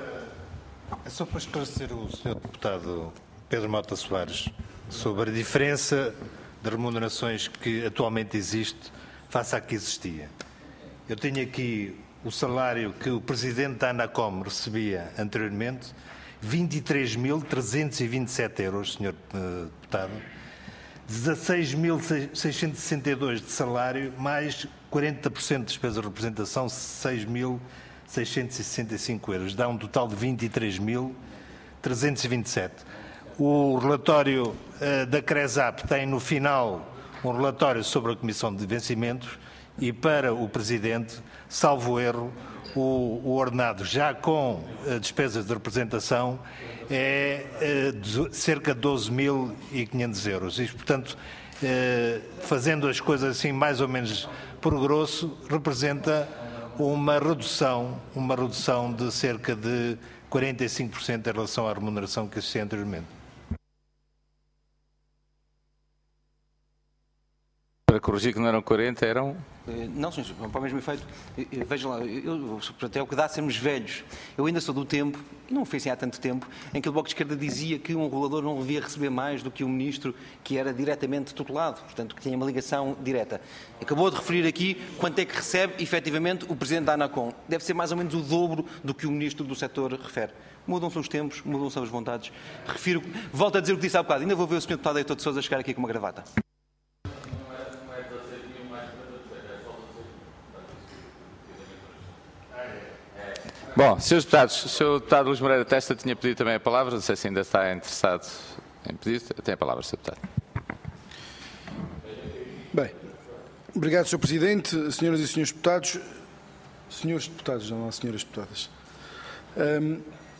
É só para esclarecer o senhor Deputado Pedro Mota Soares sobre a diferença de remunerações que atualmente existe face à que existia. Eu tenho aqui o salário que o Presidente da ANACOM recebia anteriormente, vinte e três mil trezentos e vinte e sete euros, senhor uh, Deputado, dezasseis mil seiscentos e sessenta e dois de salário, mais quarenta por cento de despesa de representação, seis mil seiscentos e sessenta e cinco euros. Dá um total de vinte e três mil trezentos e vinte e sete. O relatório uh, da CRESAP tem no final um relatório sobre a Comissão de Vencimentos e para o Presidente, salvo erro, o, o ordenado já com uh, despesas de representação é uh, cerca de doze mil e quinhentos euros. E, portanto, uh, fazendo as coisas assim mais ou menos por grosso, representa uma redução, uma redução de cerca de quarenta e cinco por cento em relação à remuneração que existia anteriormente. Para corrigir que não eram quarenta, eram... Não, senhor, para o mesmo efeito, veja lá, eu, é o que dá sermos velhos. Eu ainda sou do tempo, não foi assim há tanto tempo, em que o Bloco de Esquerda dizia que um regulador não devia receber mais do que um ministro que era diretamente tutelado, portanto, que tinha uma ligação direta. Acabou de referir aqui quanto é que recebe, efetivamente, o Presidente da ANACOM. Deve ser mais ou menos o dobro do que o ministro do setor refere. Mudam-se os tempos, mudam-se as vontades. Refiro, volto a dizer o que disse há bocado, ainda vou ver o senhor Deputado Heitor de Sousa chegar aqui com uma gravata. Bom, senhores Deputados, o senhor Deputado Luís Moreira Testa tinha pedido também a palavra, não sei se ainda está interessado em pedir. Tem a palavra, senhor Deputado. Bem, obrigado, senhor Presidente, senhoras e senhores deputados. Senhores deputados, não há senhoras deputadas. Um,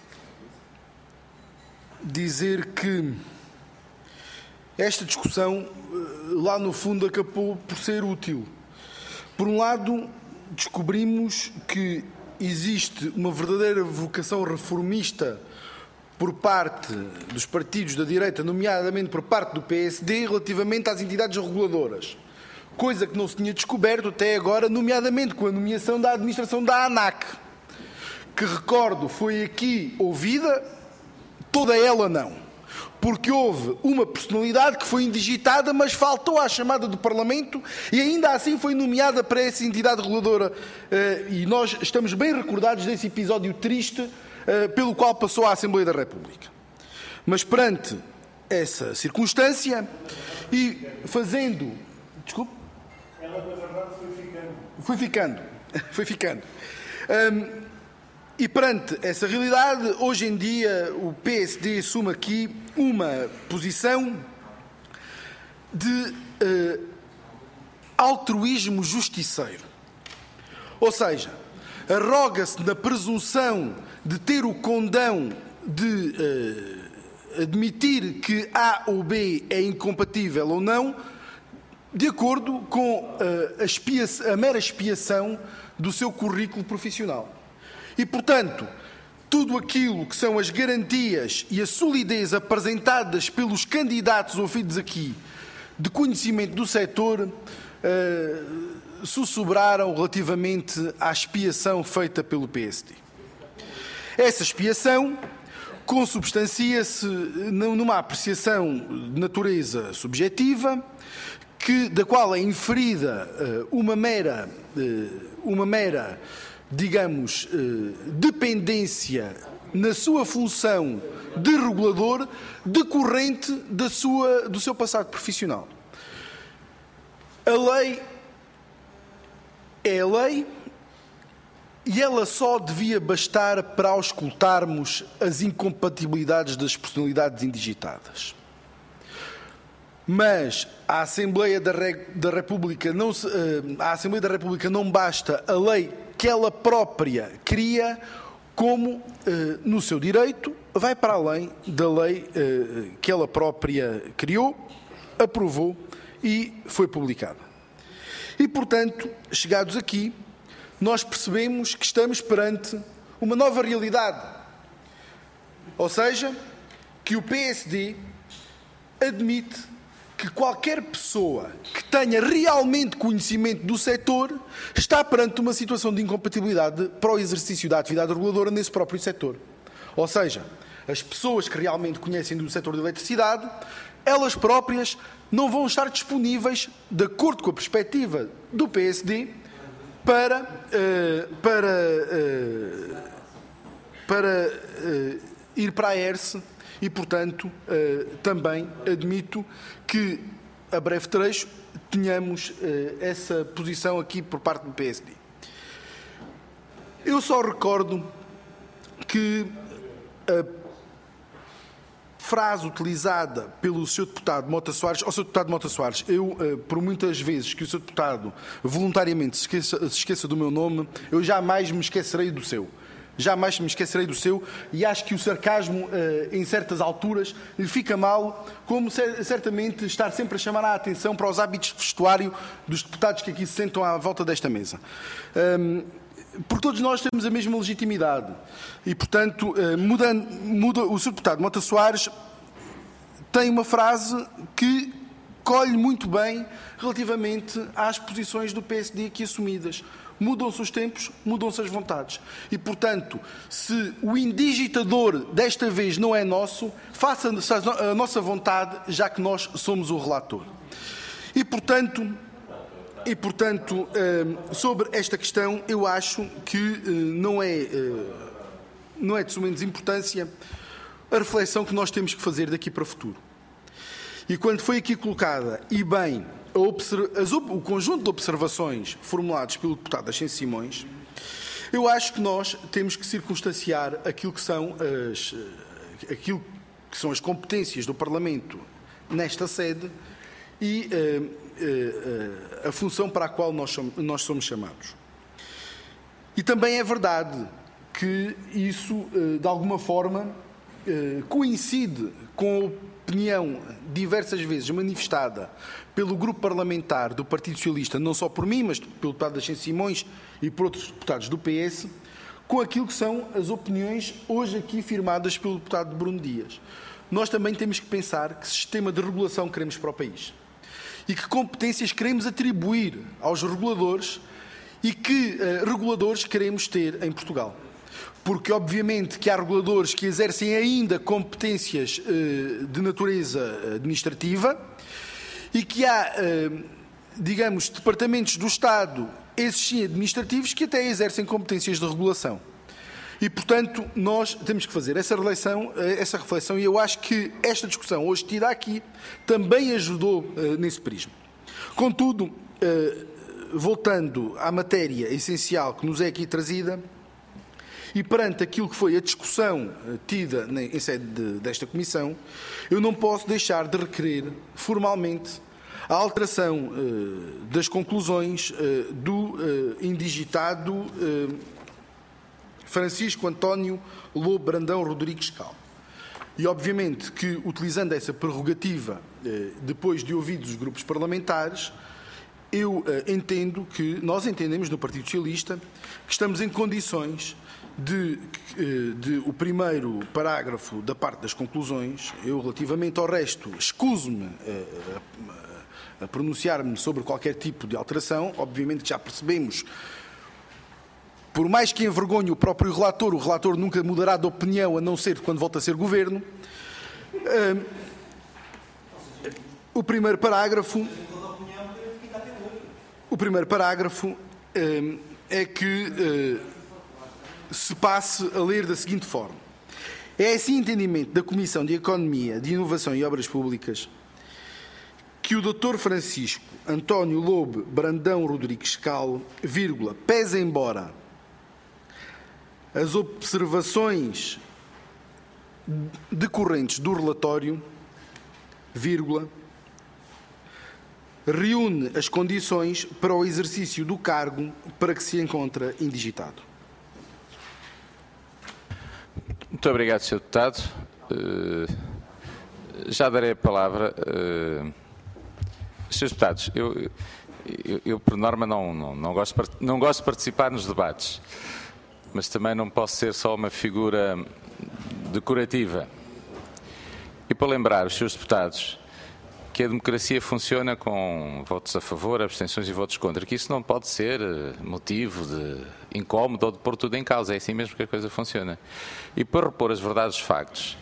dizer que esta discussão, lá no fundo, acabou por ser útil. Por um lado, descobrimos que existe uma verdadeira vocação reformista por parte dos partidos da direita, nomeadamente por parte do P S D, relativamente às entidades reguladoras. Coisa que não se tinha descoberto até agora, nomeadamente com a nomeação da administração da ANAC, que, recordo, foi aqui ouvida, toda ela não. Porque houve uma personalidade que foi indigitada, mas faltou à chamada do Parlamento e ainda assim foi nomeada para essa entidade reguladora. E nós estamos bem recordados desse episódio triste pelo qual passou à Assembleia da República. Mas perante essa circunstância e fazendo... Desculpe? Ela, na verdade, foi ficando. Foi ficando. Foi ficando. Um, E perante essa realidade, hoje em dia o P S D assume aqui uma posição de uh, altruísmo justiceiro. Ou seja, arroga-se na presunção de ter o condão de uh, admitir que A ou B é incompatível ou não, de acordo com uh, a, expiação, a mera expiação do seu currículo profissional. E, portanto, tudo aquilo que são as garantias e a solidez apresentadas pelos candidatos ouvidos aqui de conhecimento do setor uh, sussurraram relativamente à expiação feita pelo P S D. Essa expiação consubstancia-se numa apreciação de natureza subjetiva que, da qual é inferida uh, uma mera, uh, uma mera, digamos, uh, dependência na sua função de regulador decorrente da sua, do seu passado profissional. A lei é a lei e ela só devia bastar para auscultarmos as incompatibilidades das personalidades indigitadas. Mas a Assembleia da, Re... da República não se... a Assembleia da República não basta a lei que ela própria cria, como no seu direito vai para além da lei que ela própria criou, aprovou e foi publicada. E, portanto, chegados aqui, nós percebemos que estamos perante uma nova realidade. Ou seja, que o P S D admite que qualquer pessoa que tenha realmente conhecimento do setor está perante uma situação de incompatibilidade para o exercício da atividade reguladora nesse próprio setor. Ou seja, as pessoas que realmente conhecem do setor da eletricidade, elas próprias não vão estar disponíveis, de acordo com a perspectiva do P S D, para, uh, para, uh, para uh, ir para a E R S e, portanto, uh, também admito que, a breve trecho, tenhamos uh, essa posição aqui por parte do P S D. Eu só recordo que a frase utilizada pelo senhor deputado Mota Soares, ao senhor deputado Mota Soares, eu, por muitas vezes que o senhor deputado voluntariamente se esqueça, se esqueça do meu nome, eu jamais me esquecerei do seu. Jamais me esquecerei do seu e acho que o sarcasmo, em certas alturas, lhe fica mal, como certamente estar sempre a chamar a atenção para os hábitos de vestuário dos deputados que aqui se sentam à volta desta mesa. Um, Porque todos nós temos a mesma legitimidade e, portanto, muda, muda, o senhor deputado Mota Soares tem uma frase que colhe muito bem relativamente às posições do P S D aqui assumidas. Mudam-se os tempos, mudam-se as vontades. E, portanto, se o indigitador desta vez não é nosso, faça-se a nossa vontade, já que nós somos o relator. E, portanto... E, portanto, sobre esta questão, eu acho que não é, não é de suma importância a reflexão que nós temos que fazer daqui para o futuro. E quando foi aqui colocada, e bem, a as, o conjunto de observações formuladas pelo deputado Ascenso Simões, eu acho que nós temos que circunstanciar aquilo que são as, aquilo que são as competências do Parlamento nesta sede e a função para a qual nós somos, nós somos chamados. E também é verdade que isso, de alguma forma, coincide com a opinião diversas vezes manifestada pelo grupo parlamentar do Partido Socialista, não só por mim, mas pelo deputado Ascenso Simões e por outros deputados do P S, com aquilo que são as opiniões hoje aqui firmadas pelo deputado Bruno Dias. Nós também temos que pensar que sistema de regulação queremos para o país. E que competências queremos atribuir aos reguladores e que uh, reguladores queremos ter em Portugal. Porque, obviamente, que há reguladores que exercem ainda competências uh, de natureza administrativa e que há, uh, digamos, departamentos do Estado, esses sim administrativos, que até exercem competências de regulação. E, portanto, nós temos que fazer essa reflexão, essa reflexão e eu acho que esta discussão hoje tida aqui também ajudou uh, nesse prisma. Contudo, uh, voltando à matéria essencial que nos é aqui trazida e perante aquilo que foi a discussão uh, tida em sede de, desta Comissão, eu não posso deixar de requerer formalmente a alteração uh, das conclusões uh, do uh, indigitado uh, Francisco António Lobo Brandão Rodrigues Cal. E, obviamente, que, utilizando essa prerrogativa, depois de ouvidos os grupos parlamentares, eu entendo que, nós entendemos no Partido Socialista, que estamos em condições de, de o primeiro parágrafo da parte das conclusões, eu, relativamente ao resto, escuso-me a, a, a pronunciar-me sobre qualquer tipo de alteração. Obviamente que já percebemos, por mais que envergonhe o próprio relator, o relator nunca mudará de opinião, a não ser quando volta a ser governo. Uh, o primeiro parágrafo... o primeiro parágrafo é que se passe a ler da seguinte forma. É esse entendimento da Comissão de Economia, de Inovação e Obras Públicas que o doutor Francisco António Lobe Brandão Rodrigues Cal, vírgula, pese embora as observações decorrentes do relatório, vírgula, reúne as condições para o exercício do cargo para que se encontra indigitado. Muito obrigado, senhor Deputado. Uh, já darei a palavra. Uh, senhores Deputados, eu, eu, eu por norma não, não, não, gosto, não gosto de participar nos debates, mas também não posso ser só uma figura decorativa. E para lembrar os senhores Deputados que a democracia funciona com votos a favor, abstenções e votos contra, que isso não pode ser motivo de incómodo ou de pôr tudo em causa, é assim mesmo que a coisa funciona. E para repor as verdades dos factos,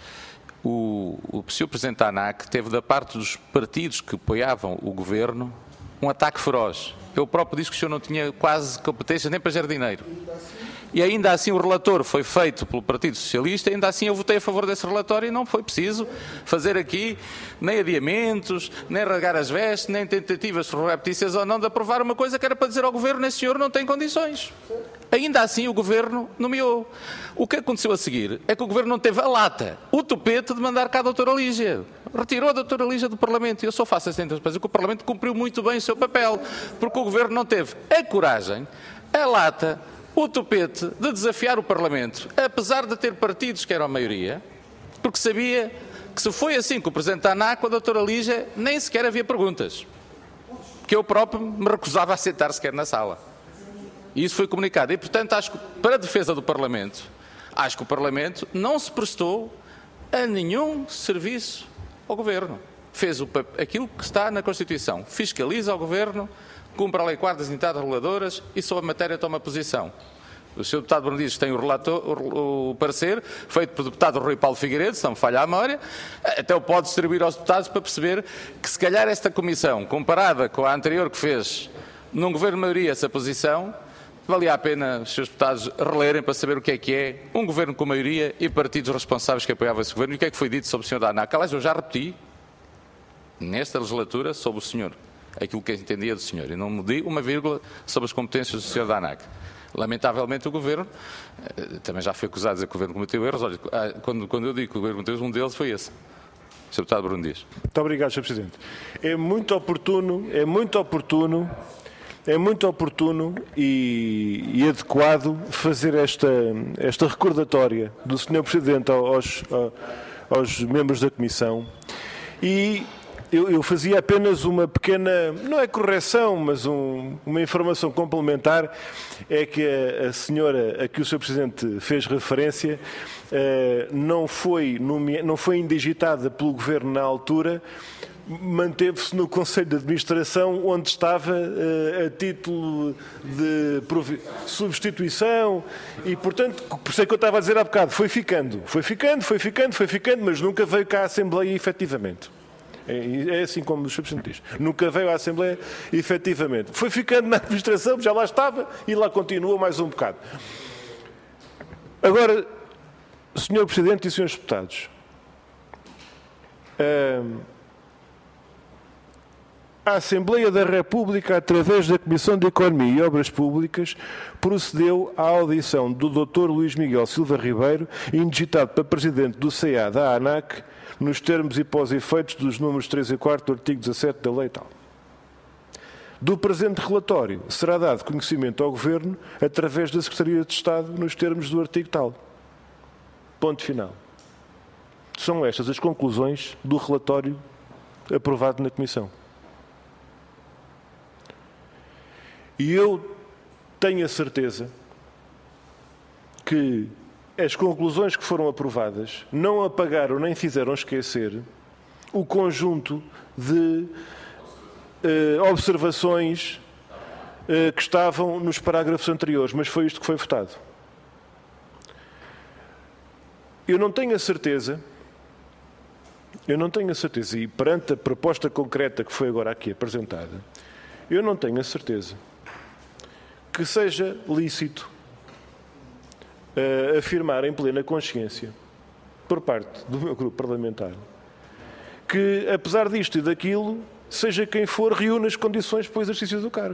o, o senhor Presidente da ANAC teve da parte dos partidos que apoiavam o Governo um ataque feroz. Eu próprio disse que o senhor não tinha quase competências nem para jardineiro. E ainda assim o relator foi feito pelo Partido Socialista, ainda assim eu votei a favor desse relatório e não foi preciso fazer aqui nem adiamentos, nem rasgar as vestes, nem tentativas surreptícias ou não de aprovar uma coisa que era para dizer ao Governo: esse senhor não tem condições. Ainda assim o Governo nomeou. O que aconteceu a seguir é que o Governo não teve a lata, o tupete de mandar cá a doutora Lígia. Retirou a doutora Lígia do Parlamento. E eu só faço essa interpretação que o Parlamento cumpriu muito bem o seu papel, porque o Governo não teve a coragem, a lata, o tupete de desafiar o Parlamento, apesar de ter partidos que eram a maioria, porque sabia que se foi assim com o Presidente da ANAC, a doutora Lígia, nem sequer havia perguntas, que eu próprio me recusava a sentar sequer na sala. E isso foi comunicado. E, portanto, acho que, para a defesa do Parlamento, acho que o Parlamento não se prestou a nenhum serviço ao Governo. Fez o, aquilo que está na Constituição. Fiscaliza o Governo, cumpre a Lei quatro das entidades reguladoras e sobre a matéria toma posição. O senhor deputado Bruno Dias tem o, relator, o, o parecer feito pelo deputado Rui Paulo Figueiredo, se não me falha a memória, até o pode distribuir aos deputados para perceber que se calhar esta comissão, comparada com a anterior que fez num governo de maioria essa posição, valia a pena os senhores deputados relerem para saber o que é que é um governo com maioria e partidos responsáveis que apoiavam esse governo e o que é que foi dito sobre o senhor da ANAC. Aliás, eu já repeti nesta legislatura sobre o senhor aquilo que eu entendia do senhor e não mudei uma vírgula sobre as competências do senhor da ANAC. Lamentavelmente o Governo, também já foi acusado de dizer que o Governo cometeu erros. Olha, quando, quando eu digo que o Governo cometeu erros, um deles foi esse. senhor Deputado Bruno Dias. Muito obrigado, senhor Presidente. É muito oportuno, é muito oportuno, é muito oportuno e, e adequado fazer esta, esta recordatória do senhor Presidente aos, aos membros da Comissão. E Eu, eu fazia apenas uma pequena, não é correção, mas um, uma informação complementar, é que a, a senhora a que o senhor Presidente fez referência uh, não, foi nome, não foi indigitada pelo Governo na altura, manteve-se no Conselho de Administração, onde estava uh, a título de substituição e, portanto, por isso é que eu estava a dizer há bocado, foi ficando, foi ficando, foi ficando, foi ficando, mas nunca veio cá à Assembleia efetivamente. É assim como o senhor Presidente diz. Nunca veio à Assembleia, efetivamente. Foi ficando na administração, já lá estava e lá continua mais um bocado. Agora, senhor Presidente e senhores Deputados, a Assembleia da República, através da Comissão de Economia e Obras Públicas, procedeu à audição do doutor Luís Miguel Silva Ribeiro, indigitado para Presidente do C E A da ANAC, nos termos e pós-efeitos dos números três e quatro do artigo dezassete da lei tal. Do presente relatório será dado conhecimento ao Governo através da Secretaria de Estado nos termos do artigo tal. Ponto final. São estas as conclusões do relatório aprovado na Comissão. E eu tenho a certeza que as conclusões que foram aprovadas não apagaram nem fizeram esquecer o conjunto de uh, observações uh, que estavam nos parágrafos anteriores, mas foi isto que foi votado. Eu não tenho a certeza, eu não tenho a certeza, e perante a proposta concreta que foi agora aqui apresentada, eu não tenho a certeza que seja lícito uh, afirmar em plena consciência, por parte do meu grupo parlamentar, que, apesar disto e daquilo, seja quem for, reúne as condições para o exercício do cargo.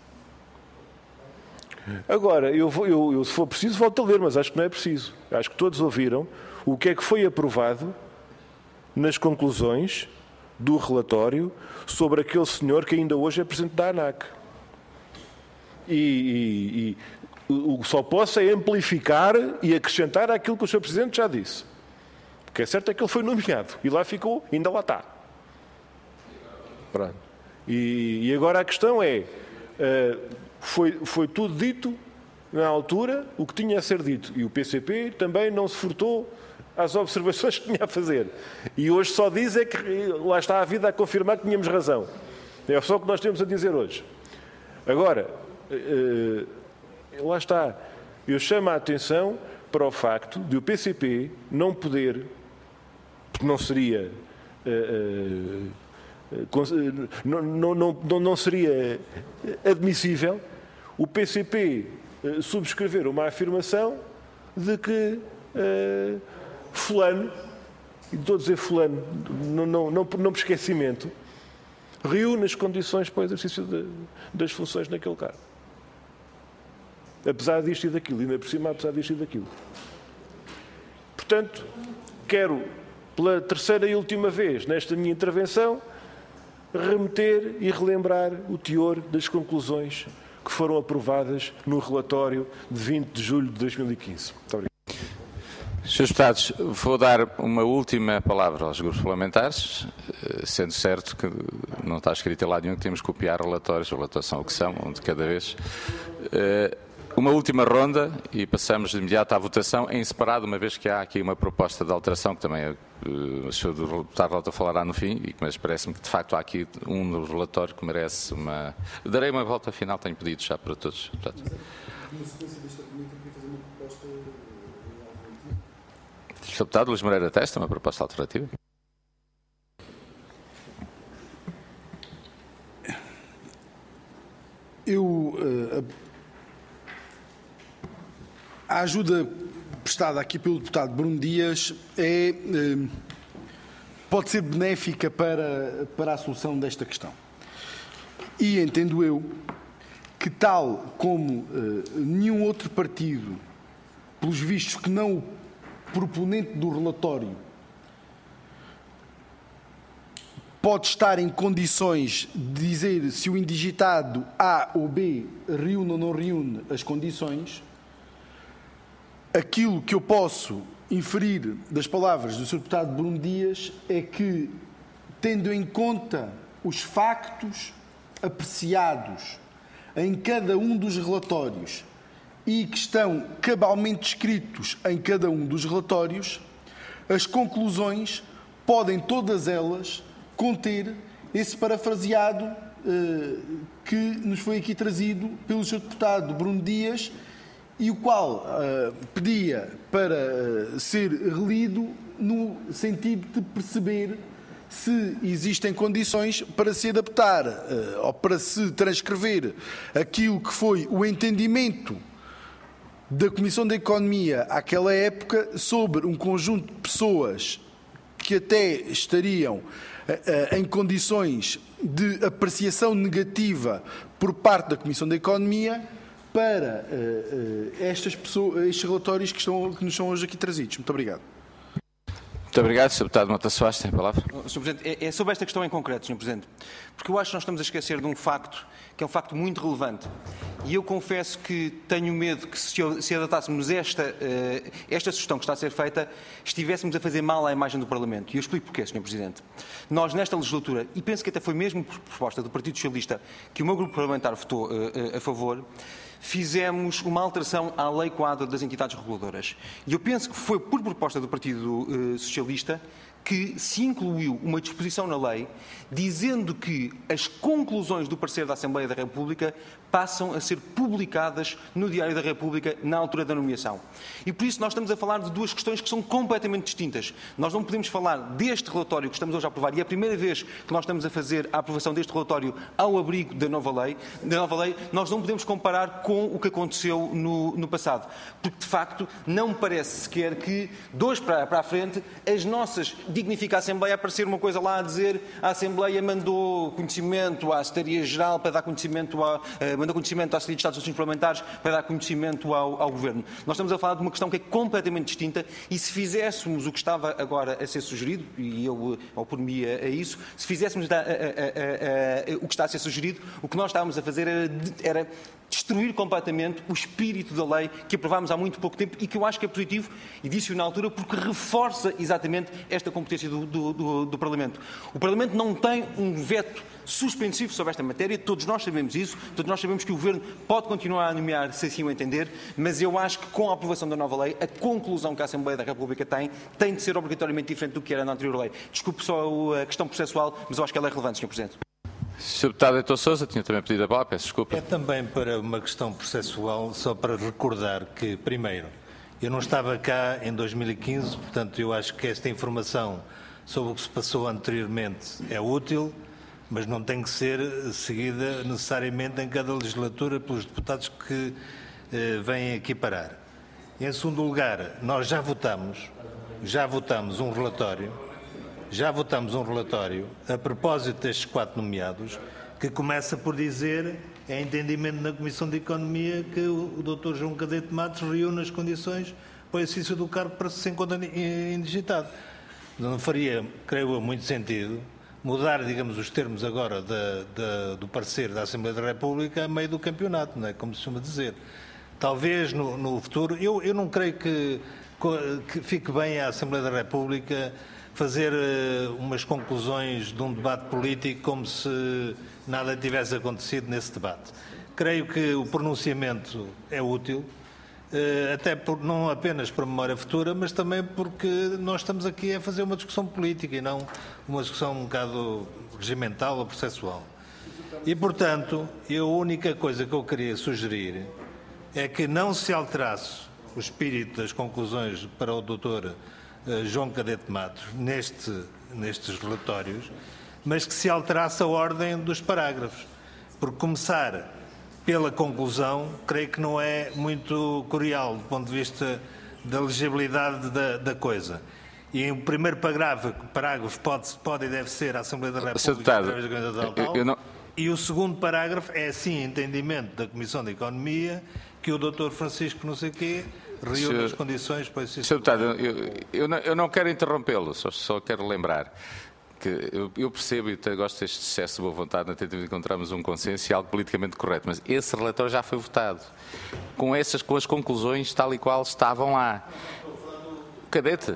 Agora, eu, vou, eu, eu se for preciso, volto a ler, mas acho que não é preciso. Acho que todos ouviram o que é que foi aprovado nas conclusões do relatório sobre aquele senhor que ainda hoje é presidente da ANAC. E, e, e o que só posso é amplificar e acrescentar aquilo que o senhor Presidente já disse. O que é certo é que ele foi nomeado e lá ficou, ainda lá está. Pronto. E, e agora a questão é, uh, foi, foi tudo dito na altura, o que tinha a ser dito. E o P C P também não se furtou às observações que tinha a fazer. E hoje só diz é que lá está a vida a confirmar que tínhamos razão. É só o que nós temos a dizer hoje. Agora, uh, lá está. Eu chamo a atenção para o facto de o P C P não poder, porque não seria... Uh, uh, Não, não, não, não seria admissível o P C P uh, subscrever uma afirmação de que uh, fulano, e estou a dizer fulano, não, não, não, não por esquecimento, reúne as condições para o exercício de, das funções naquele cargo. Apesar disto e daquilo, ainda por cima, apesar disto e daquilo. Portanto, quero, pela terceira e última vez nesta minha intervenção, remeter e relembrar o teor das conclusões que foram aprovadas no relatório de vinte de julho de dois mil e quinze. Muito obrigado. senhores Deputados, vou dar uma última palavra aos grupos parlamentares, sendo certo que não está escrito em lado nenhum que temos que copiar relatórios, relatórios são o que são, um de cada vez. Uma última ronda e passamos de imediato à votação em separado, uma vez que há aqui uma proposta de alteração que também o senhor deputado Rota falará no fim, mas parece-me que de facto há aqui um no relatório que merece uma... Darei uma volta final, tenho pedido já para todos. Portanto... senhor Deputado Luís Moreira Testa, uma proposta alternativa. Eu... Uh, a ajuda prestada aqui pelo deputado Bruno Dias é, pode ser benéfica para, para a solução desta questão. E entendo eu que, tal como uh, nenhum outro partido, pelos vistos que não o proponente do relatório, pode estar em condições de dizer se o indigitado A ou B reúne ou não reúne as condições, aquilo que eu posso inferir das palavras do senhor deputado Bruno Dias é que, tendo em conta os factos apreciados em cada um dos relatórios e que estão cabalmente descritos em cada um dos relatórios, as conclusões podem todas elas conter esse parafraseado eh, que nos foi aqui trazido pelo senhor deputado Bruno Dias, e o qual uh, pedia para uh, ser relido no sentido de perceber se existem condições para se adaptar uh, ou para se transcrever aquilo que foi o entendimento da Comissão da Economia àquela época sobre um conjunto de pessoas que até estariam uh, uh, em condições de apreciação negativa por parte da Comissão da Economia para uh, uh, estas pessoas, estes relatórios que, estão, que nos são hoje aqui trazidos. Muito obrigado. Muito obrigado, senhor Deputado Mota Soares, tem a palavra. senhor Presidente, é sobre esta questão em concreto, senhor Presidente, porque eu acho que nós estamos a esquecer de um facto que é um facto muito relevante. E eu confesso que tenho medo que, se adotássemos esta, esta sugestão que está a ser feita, estivéssemos a fazer mal à imagem do Parlamento. E eu explico porquê, senhor Presidente. Nós, nesta legislatura, e penso que até foi mesmo por proposta do Partido Socialista que o meu grupo parlamentar votou a favor, fizemos uma alteração à Lei Quadro das Entidades Reguladoras. E eu penso que foi por proposta do Partido Socialista que se incluiu uma disposição na lei dizendo que as conclusões do parecer da Assembleia da República passam a ser publicadas no Diário da República na altura da nomeação. E por isso nós estamos a falar de duas questões que são completamente distintas. Nós não podemos falar deste relatório que estamos hoje a aprovar, e é a primeira vez que nós estamos a fazer a aprovação deste relatório ao abrigo da nova lei, da nova lei nós não podemos comparar com o que aconteceu no, no passado. Porque, de facto, não me parece sequer que, de hoje para, para a frente, as nossas dignifica a Assembleia a aparecer uma coisa lá a dizer a Assembleia mandou conhecimento à Secretaria-Geral para dar conhecimento a, mandou conhecimento à Secretaria de Estado dos Assuntos Parlamentares para dar conhecimento ao, ao Governo. Nós estamos a falar de uma questão que é completamente distinta e se fizéssemos o que estava agora a ser sugerido, e eu opor-me a, a isso, se fizéssemos a, a, a, a, a, o que está a ser sugerido, o que nós estávamos a fazer era, era destruir completamente o espírito da lei que aprovámos há muito pouco tempo e que eu acho que é positivo, e disse-o na altura, porque reforça exatamente esta competência do, do, do, do Parlamento. O Parlamento não tem um veto suspensivo sobre esta matéria, todos nós sabemos isso, todos nós sabemos que o Governo pode continuar a nomear se assim o entender, mas eu acho que com a aprovação da nova lei, a conclusão que a Assembleia da República tem, tem de ser obrigatoriamente diferente do que era na anterior lei. Desculpe só a questão processual, mas eu acho que ela é relevante, senhor Presidente. senhor Deputado Heitor Sousa tinha também pedido a palavra, peço desculpa. É também para uma questão processual, só para recordar que, primeiro, eu não estava cá em dois mil e quinze, portanto eu acho que esta informação sobre o que se passou anteriormente é útil, mas não tem que ser seguida necessariamente em cada legislatura pelos deputados que eh, vêm aqui parar. Em segundo lugar, nós já votamos, já votamos um relatório, já votamos um relatório a propósito destes quatro nomeados, que começa por dizer, é entendimento na Comissão de Economia, que o, o doutor João Cadete Matos reúne as condições para o exercício do cargo para se encontrar indigitado. Não faria, creio eu, muito sentido mudar, digamos, os termos agora da, da, do parecer da Assembleia da República a meio do campeonato, não é? Como se costuma dizer. Talvez no, no futuro, eu, eu não creio que, que fique bem a Assembleia da República fazer uh, umas conclusões de um debate político como se nada tivesse acontecido nesse debate. Creio que o pronunciamento é útil, uh, até por, não apenas para a memória futura, mas também porque nós estamos aqui a fazer uma discussão política e não uma discussão um bocado regimental ou processual. E, portanto, eu, a única coisa que eu queria sugerir é que não se alterasse o espírito das conclusões para o doutor João Cadete Matos neste, nestes relatórios, mas que se alterasse a ordem dos parágrafos. Porque começar pela conclusão, creio que não é muito curial do ponto de vista da legibilidade da, da coisa. E o primeiro parágrafo, parágrafo pode, pode e deve ser a Assembleia da República através da Comissão tal, tal, não... E o segundo parágrafo é, sim, entendimento da Comissão de Economia, que o doutor Francisco não sei quê reúne as condições para esse... senhor Deputado, eu, eu, não, eu não quero interrompê-lo, só, só quero lembrar que eu, eu percebo e até gosto deste excesso de boa vontade na tentativa de encontrarmos um consenso e algo politicamente correto, mas esse relatório já foi votado, com, essas, com as conclusões tal e qual estavam lá. Cadete?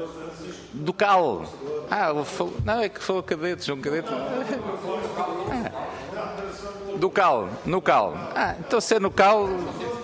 Do C A L. Ah, não, é que falou Cadete, João Cadete. Ah, do C A L, no C A L. Ah, então se é no C A L...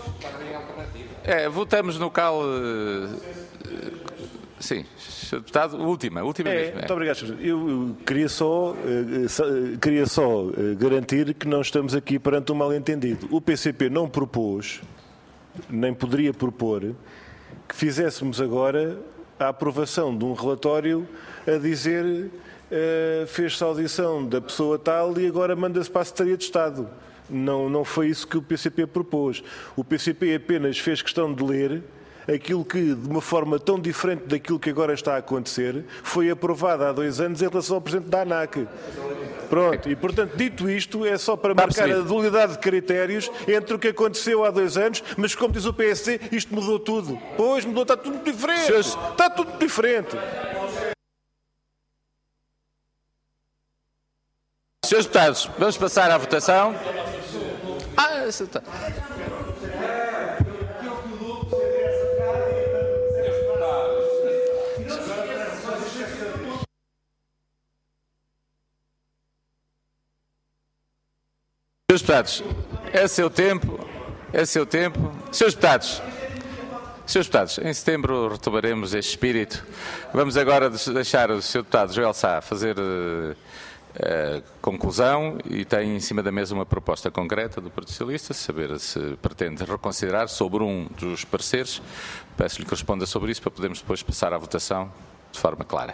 É, votamos no C A L... Sim, senhor Deputado, última, última é, mesmo. É. Muito obrigado, senhor Presidente. Eu queria só, queria só garantir que não estamos aqui perante um mal-entendido. O P C P não propôs, nem poderia propor, que fizéssemos agora a aprovação de um relatório a dizer uh, fez-se a audição da pessoa tal e agora manda-se para a Secretaria de Estado. Não, não foi isso que o P C P propôs. O P C P apenas fez questão de ler aquilo que, de uma forma tão diferente daquilo que agora está a acontecer, foi aprovado há dois anos em relação ao Presidente da ANAC. Pronto, e portanto, dito isto, é só para marcar a dualidade de critérios entre o que aconteceu há dois anos, mas como diz o P S C, isto mudou tudo. Pois, mudou, está tudo diferente. Está tudo diferente. Senhores Deputados, vamos passar à votação. Ah, está... Senhores Deputados, é seu tempo, é seu tempo. Senhores Deputados, senhores Deputados, em setembro retomaremos este espírito. Vamos agora deixar o senhor Deputado Joel Sá fazer uh, uh, conclusão e tem em cima da mesa uma proposta concreta do Partido Socialista, saber se pretende reconsiderar sobre um dos pareceres. Peço-lhe que responda sobre isso para podermos depois passar à votação de forma clara.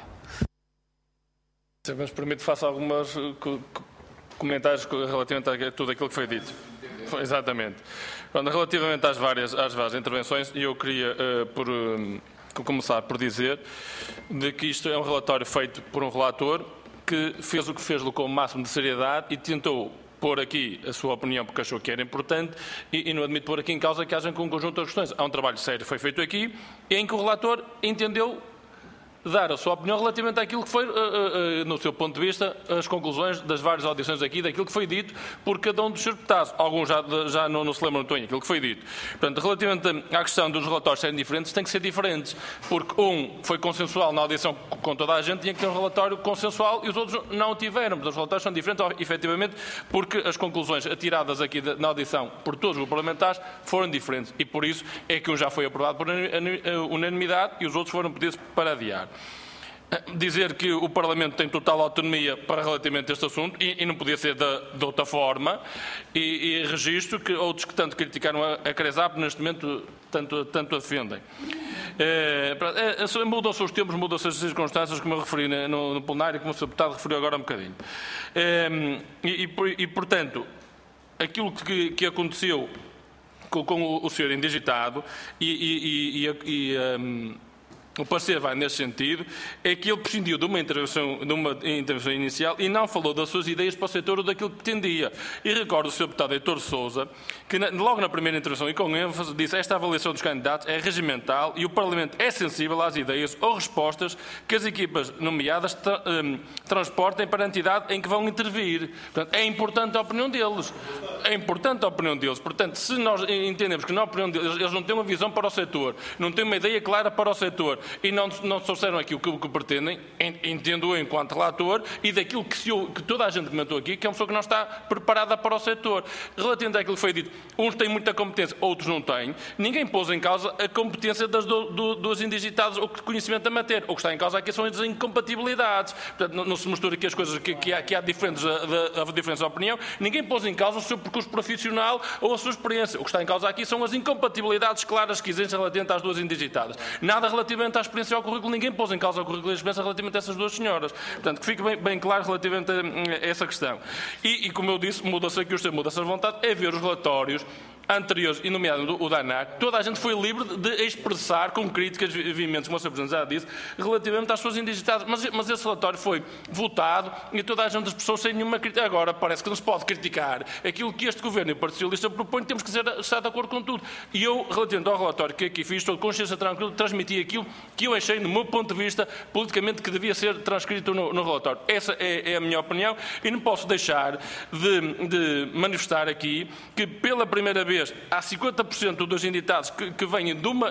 Se me permite, faço alguns comentários relativamente a tudo aquilo que foi dito. Exatamente. Quando, relativamente às várias, às várias intervenções, eu queria uh, por, uh, começar por dizer de que isto é um relatório feito por um relator que fez o que fez com o máximo de seriedade e tentou pôr aqui a sua opinião porque achou que era importante e, e não admito pôr aqui em causa que haja um conjunto de questões. Há um trabalho sério que foi feito aqui em que o relator entendeu dar a sua opinião relativamente àquilo que foi, uh, uh, no seu ponto de vista, as conclusões das várias audições aqui, daquilo que foi dito por cada um dos seus deputados. Alguns já, já não, não se lembram muito bem aquilo que foi dito. Portanto, relativamente à questão dos relatórios serem diferentes, tem que ser diferentes, porque um foi consensual na audição com toda a gente, tinha que ter um relatório consensual e os outros não o tiveram. Portanto, os relatórios são diferentes, efetivamente, porque as conclusões atiradas aqui na audição por todos os parlamentares foram diferentes e, por isso, é que um já foi aprovado por unanimidade e os outros foram pedidos para adiar. Dizer que o Parlamento tem total autonomia para relativamente a este assunto e, e não podia ser de, de outra forma e, e registro que outros que tanto criticaram a, a CRESAP neste momento tanto, tanto a defendem. É, é, mudam-se os tempos, mudam-se as circunstâncias, como eu referi no, no plenário, como o senhor Deputado referiu agora um bocadinho. É, e, e, e, portanto, aquilo que, que aconteceu com, com o senhor indigitado e, e, e, e um, o parecer vai nesse sentido, é que ele prescindiu de uma, intervenção, de uma intervenção inicial e não falou das suas ideias para o setor ou daquilo que pretendia. E recordo o senhor deputado Heitor Sousa, que logo na primeira intervenção e com ênfase disse que esta avaliação dos candidatos é regimental e o Parlamento é sensível às ideias ou respostas que as equipas nomeadas tra um, transportem para a entidade em que vão intervir. Portanto, é importante a opinião deles. É importante a opinião deles. Portanto, se nós entendemos que na opinião deles eles não têm uma visão para o setor, não têm uma ideia clara para o setor, e não, não trouxeram aqui o que, o que pretendem, entendo-o enquanto relator, e daquilo que, se, que toda a gente comentou aqui, que é uma pessoa que não está preparada para o setor. Relativamente àquilo que foi dito, uns têm muita competência, outros não têm. Ninguém pôs em causa a competência das do, do, dos indigitados ou conhecimento da matéria. O que está em causa aqui são as incompatibilidades. Portanto, não, não se mistura aqui as coisas que, que, há, que há diferentes, a, a diferença de opinião. Ninguém pôs em causa o seu percurso profissional ou a sua experiência. O que está em causa aqui são as incompatibilidades claras que existem relativamente às duas indigitadas. Nada relativamente à experiência ao currículo, ninguém pôs em causa o currículo e a experiência relativamente a essas duas senhoras. Portanto, que fique bem, bem claro relativamente a, a essa questão. E, e como eu disse, muda-se aqui o seu, muda-se a vontade, é ver os relatórios anteriores, e nomeado o da ANAC, toda a gente foi livre de expressar com críticas veementes, como o senhor Presidente já disse, relativamente às suas indigitadas. Mas, mas esse relatório foi votado e toda a gente expressou sem nenhuma crítica. Agora, parece que não se pode criticar aquilo que este Governo e o Partido Socialista propõem, temos que ser, estar de acordo com tudo. E eu, relativamente ao relatório que aqui fiz, estou de consciência tranquila, transmiti aquilo que eu achei, no meu ponto de vista, politicamente, que devia ser transcrito no, no relatório. Essa é, é a minha opinião e não posso deixar de, de manifestar aqui que, pela primeira vez, há cinquenta por cento dos inditados que, que vêm de uma,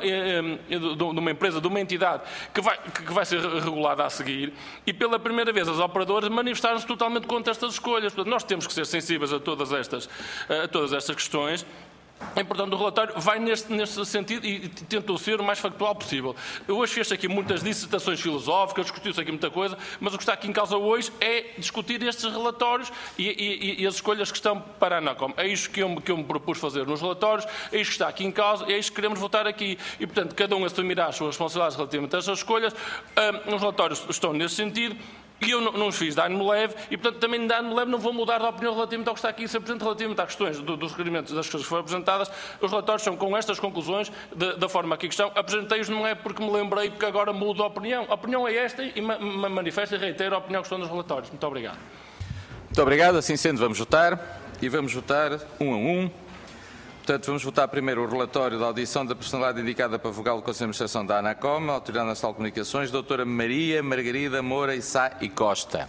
de uma empresa, de uma entidade que vai, que vai ser regulada a seguir e pela primeira vez as operadoras manifestaram-se totalmente contra estas escolhas. Portanto, nós temos que ser sensíveis a todas estas, a todas estas questões. E, portanto, o relatório vai neste, neste sentido e tentou ser o mais factual possível. Hoje fez aqui muitas dissertações filosóficas, discutiu-se aqui muita coisa, mas o que está aqui em causa hoje é discutir estes relatórios e, e, e as escolhas que estão para a ANACOM. É isto que eu, que eu me propus fazer nos relatórios, é isto que está aqui em causa, é isto que queremos votar aqui. E, portanto, cada um assumirá as suas responsabilidades relativamente a estas escolhas. Um, os relatórios estão nesse sentido. E eu não, não os fiz dano leve e, portanto, também de dano leve não vou mudar de opinião relativamente ao que está aqui ser apresentado, relativamente às questões do, dos requerimentos das coisas que foram apresentadas. Os relatórios são com estas conclusões, de, da forma aqui que estão. Apresentei-os não é porque me lembrei, porque agora mudo a opinião. A opinião é esta e ma, ma, manifesto e reitero a opinião que estão nos relatórios. Muito obrigado. Muito obrigado. Assim sendo, vamos votar. E vamos votar um a um. Portanto, vamos votar primeiro o relatório da audição da personalidade indicada para vogal do Conselho de Administração da ANACOM, a Autoridade Nacional de Comunicações, doutora Maria Margarida Moura Sá e Costa.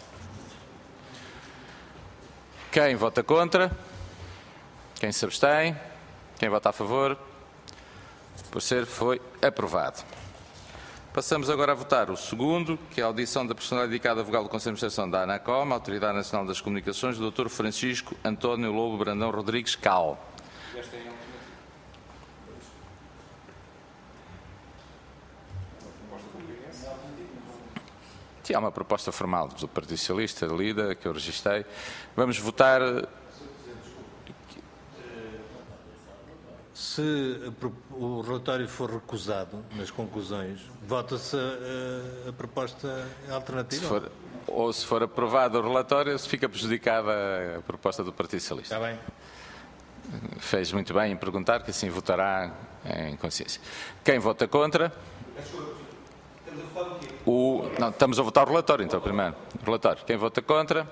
Quem vota contra? Quem se abstém? Quem vota a favor? O parecer foi aprovado. Passamos agora a votar o segundo, que é a audição da personalidade indicada a vogal do Conselho de Administração da ANACOM, a Autoridade Nacional das Comunicações, do doutor Francisco António Lobo Brandão Rodrigues Cal. Tinha uma proposta formal do Partido Socialista, lida, que eu registrei. Vamos votar. Se o relatório for recusado nas conclusões, vota-se a, a proposta alternativa? Se for, ou se for aprovado o relatório, se fica prejudicada a proposta do Partido Socialista. Está bem. Fez muito bem em perguntar, que assim votará em consciência. Quem vota contra? O, não, estamos a votar o relatório, então, primeiro. O relatório. Quem vota contra?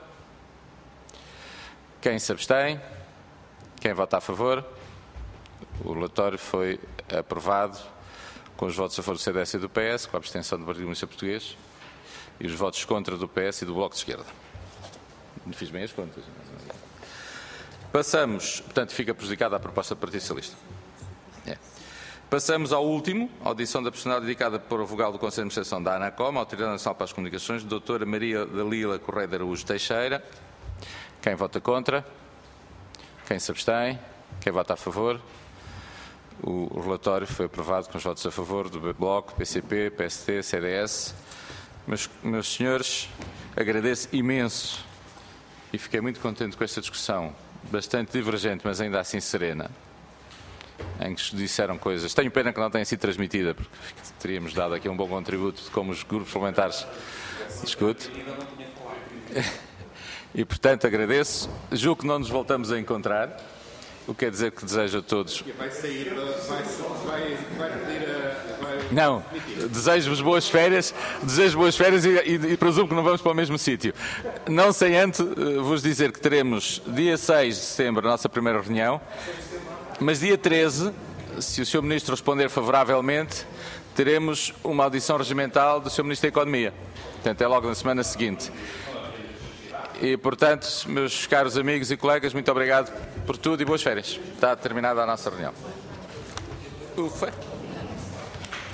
Quem se abstém? Quem vota a favor? O relatório foi aprovado com os votos a favor do C D S e do P S, com a abstenção do Partido Comunista Português e os votos contra do P S e do Bloco de Esquerda. Me fiz bem as contas. Passamos, portanto, fica prejudicada a proposta do Partido Socialista. É. Passamos ao último, audição da personalidade dedicada por o vogal do Conselho de Administração da ANACOM, Autoridade Nacional para as Comunicações, doutora Maria Dalila Correia de Araújo Teixeira. Quem vota contra? Quem se abstém? Quem vota a favor? O relatório foi aprovado com os votos a favor do Bloco, P C P, P S T, C D S. Meus, meus senhores, agradeço imenso e fiquei muito contente com esta discussão, bastante divergente, mas ainda assim serena, em que se disseram coisas. Tenho pena que não tenha sido transmitida, porque teríamos dado aqui um bom contributo de como os grupos parlamentares discutem. E, portanto, agradeço. Julgo que não nos voltamos a encontrar. O que quer dizer que desejo a todos. Vai sair, vai, vai, vai pedir a. Vai... Não, desejo-vos boas férias, desejo boas férias e, e, e presumo que não vamos para o mesmo sítio. Não sem antes uh, vos dizer que teremos dia seis de setembro a nossa primeira reunião, mas dia treze, se o senhor Ministro responder favoravelmente, teremos uma audição regimental do senhor Ministro da Economia. Portanto, é logo na semana seguinte. E, portanto, meus caros amigos e colegas, muito obrigado por tudo e boas férias. Está terminada a nossa reunião. Ufa.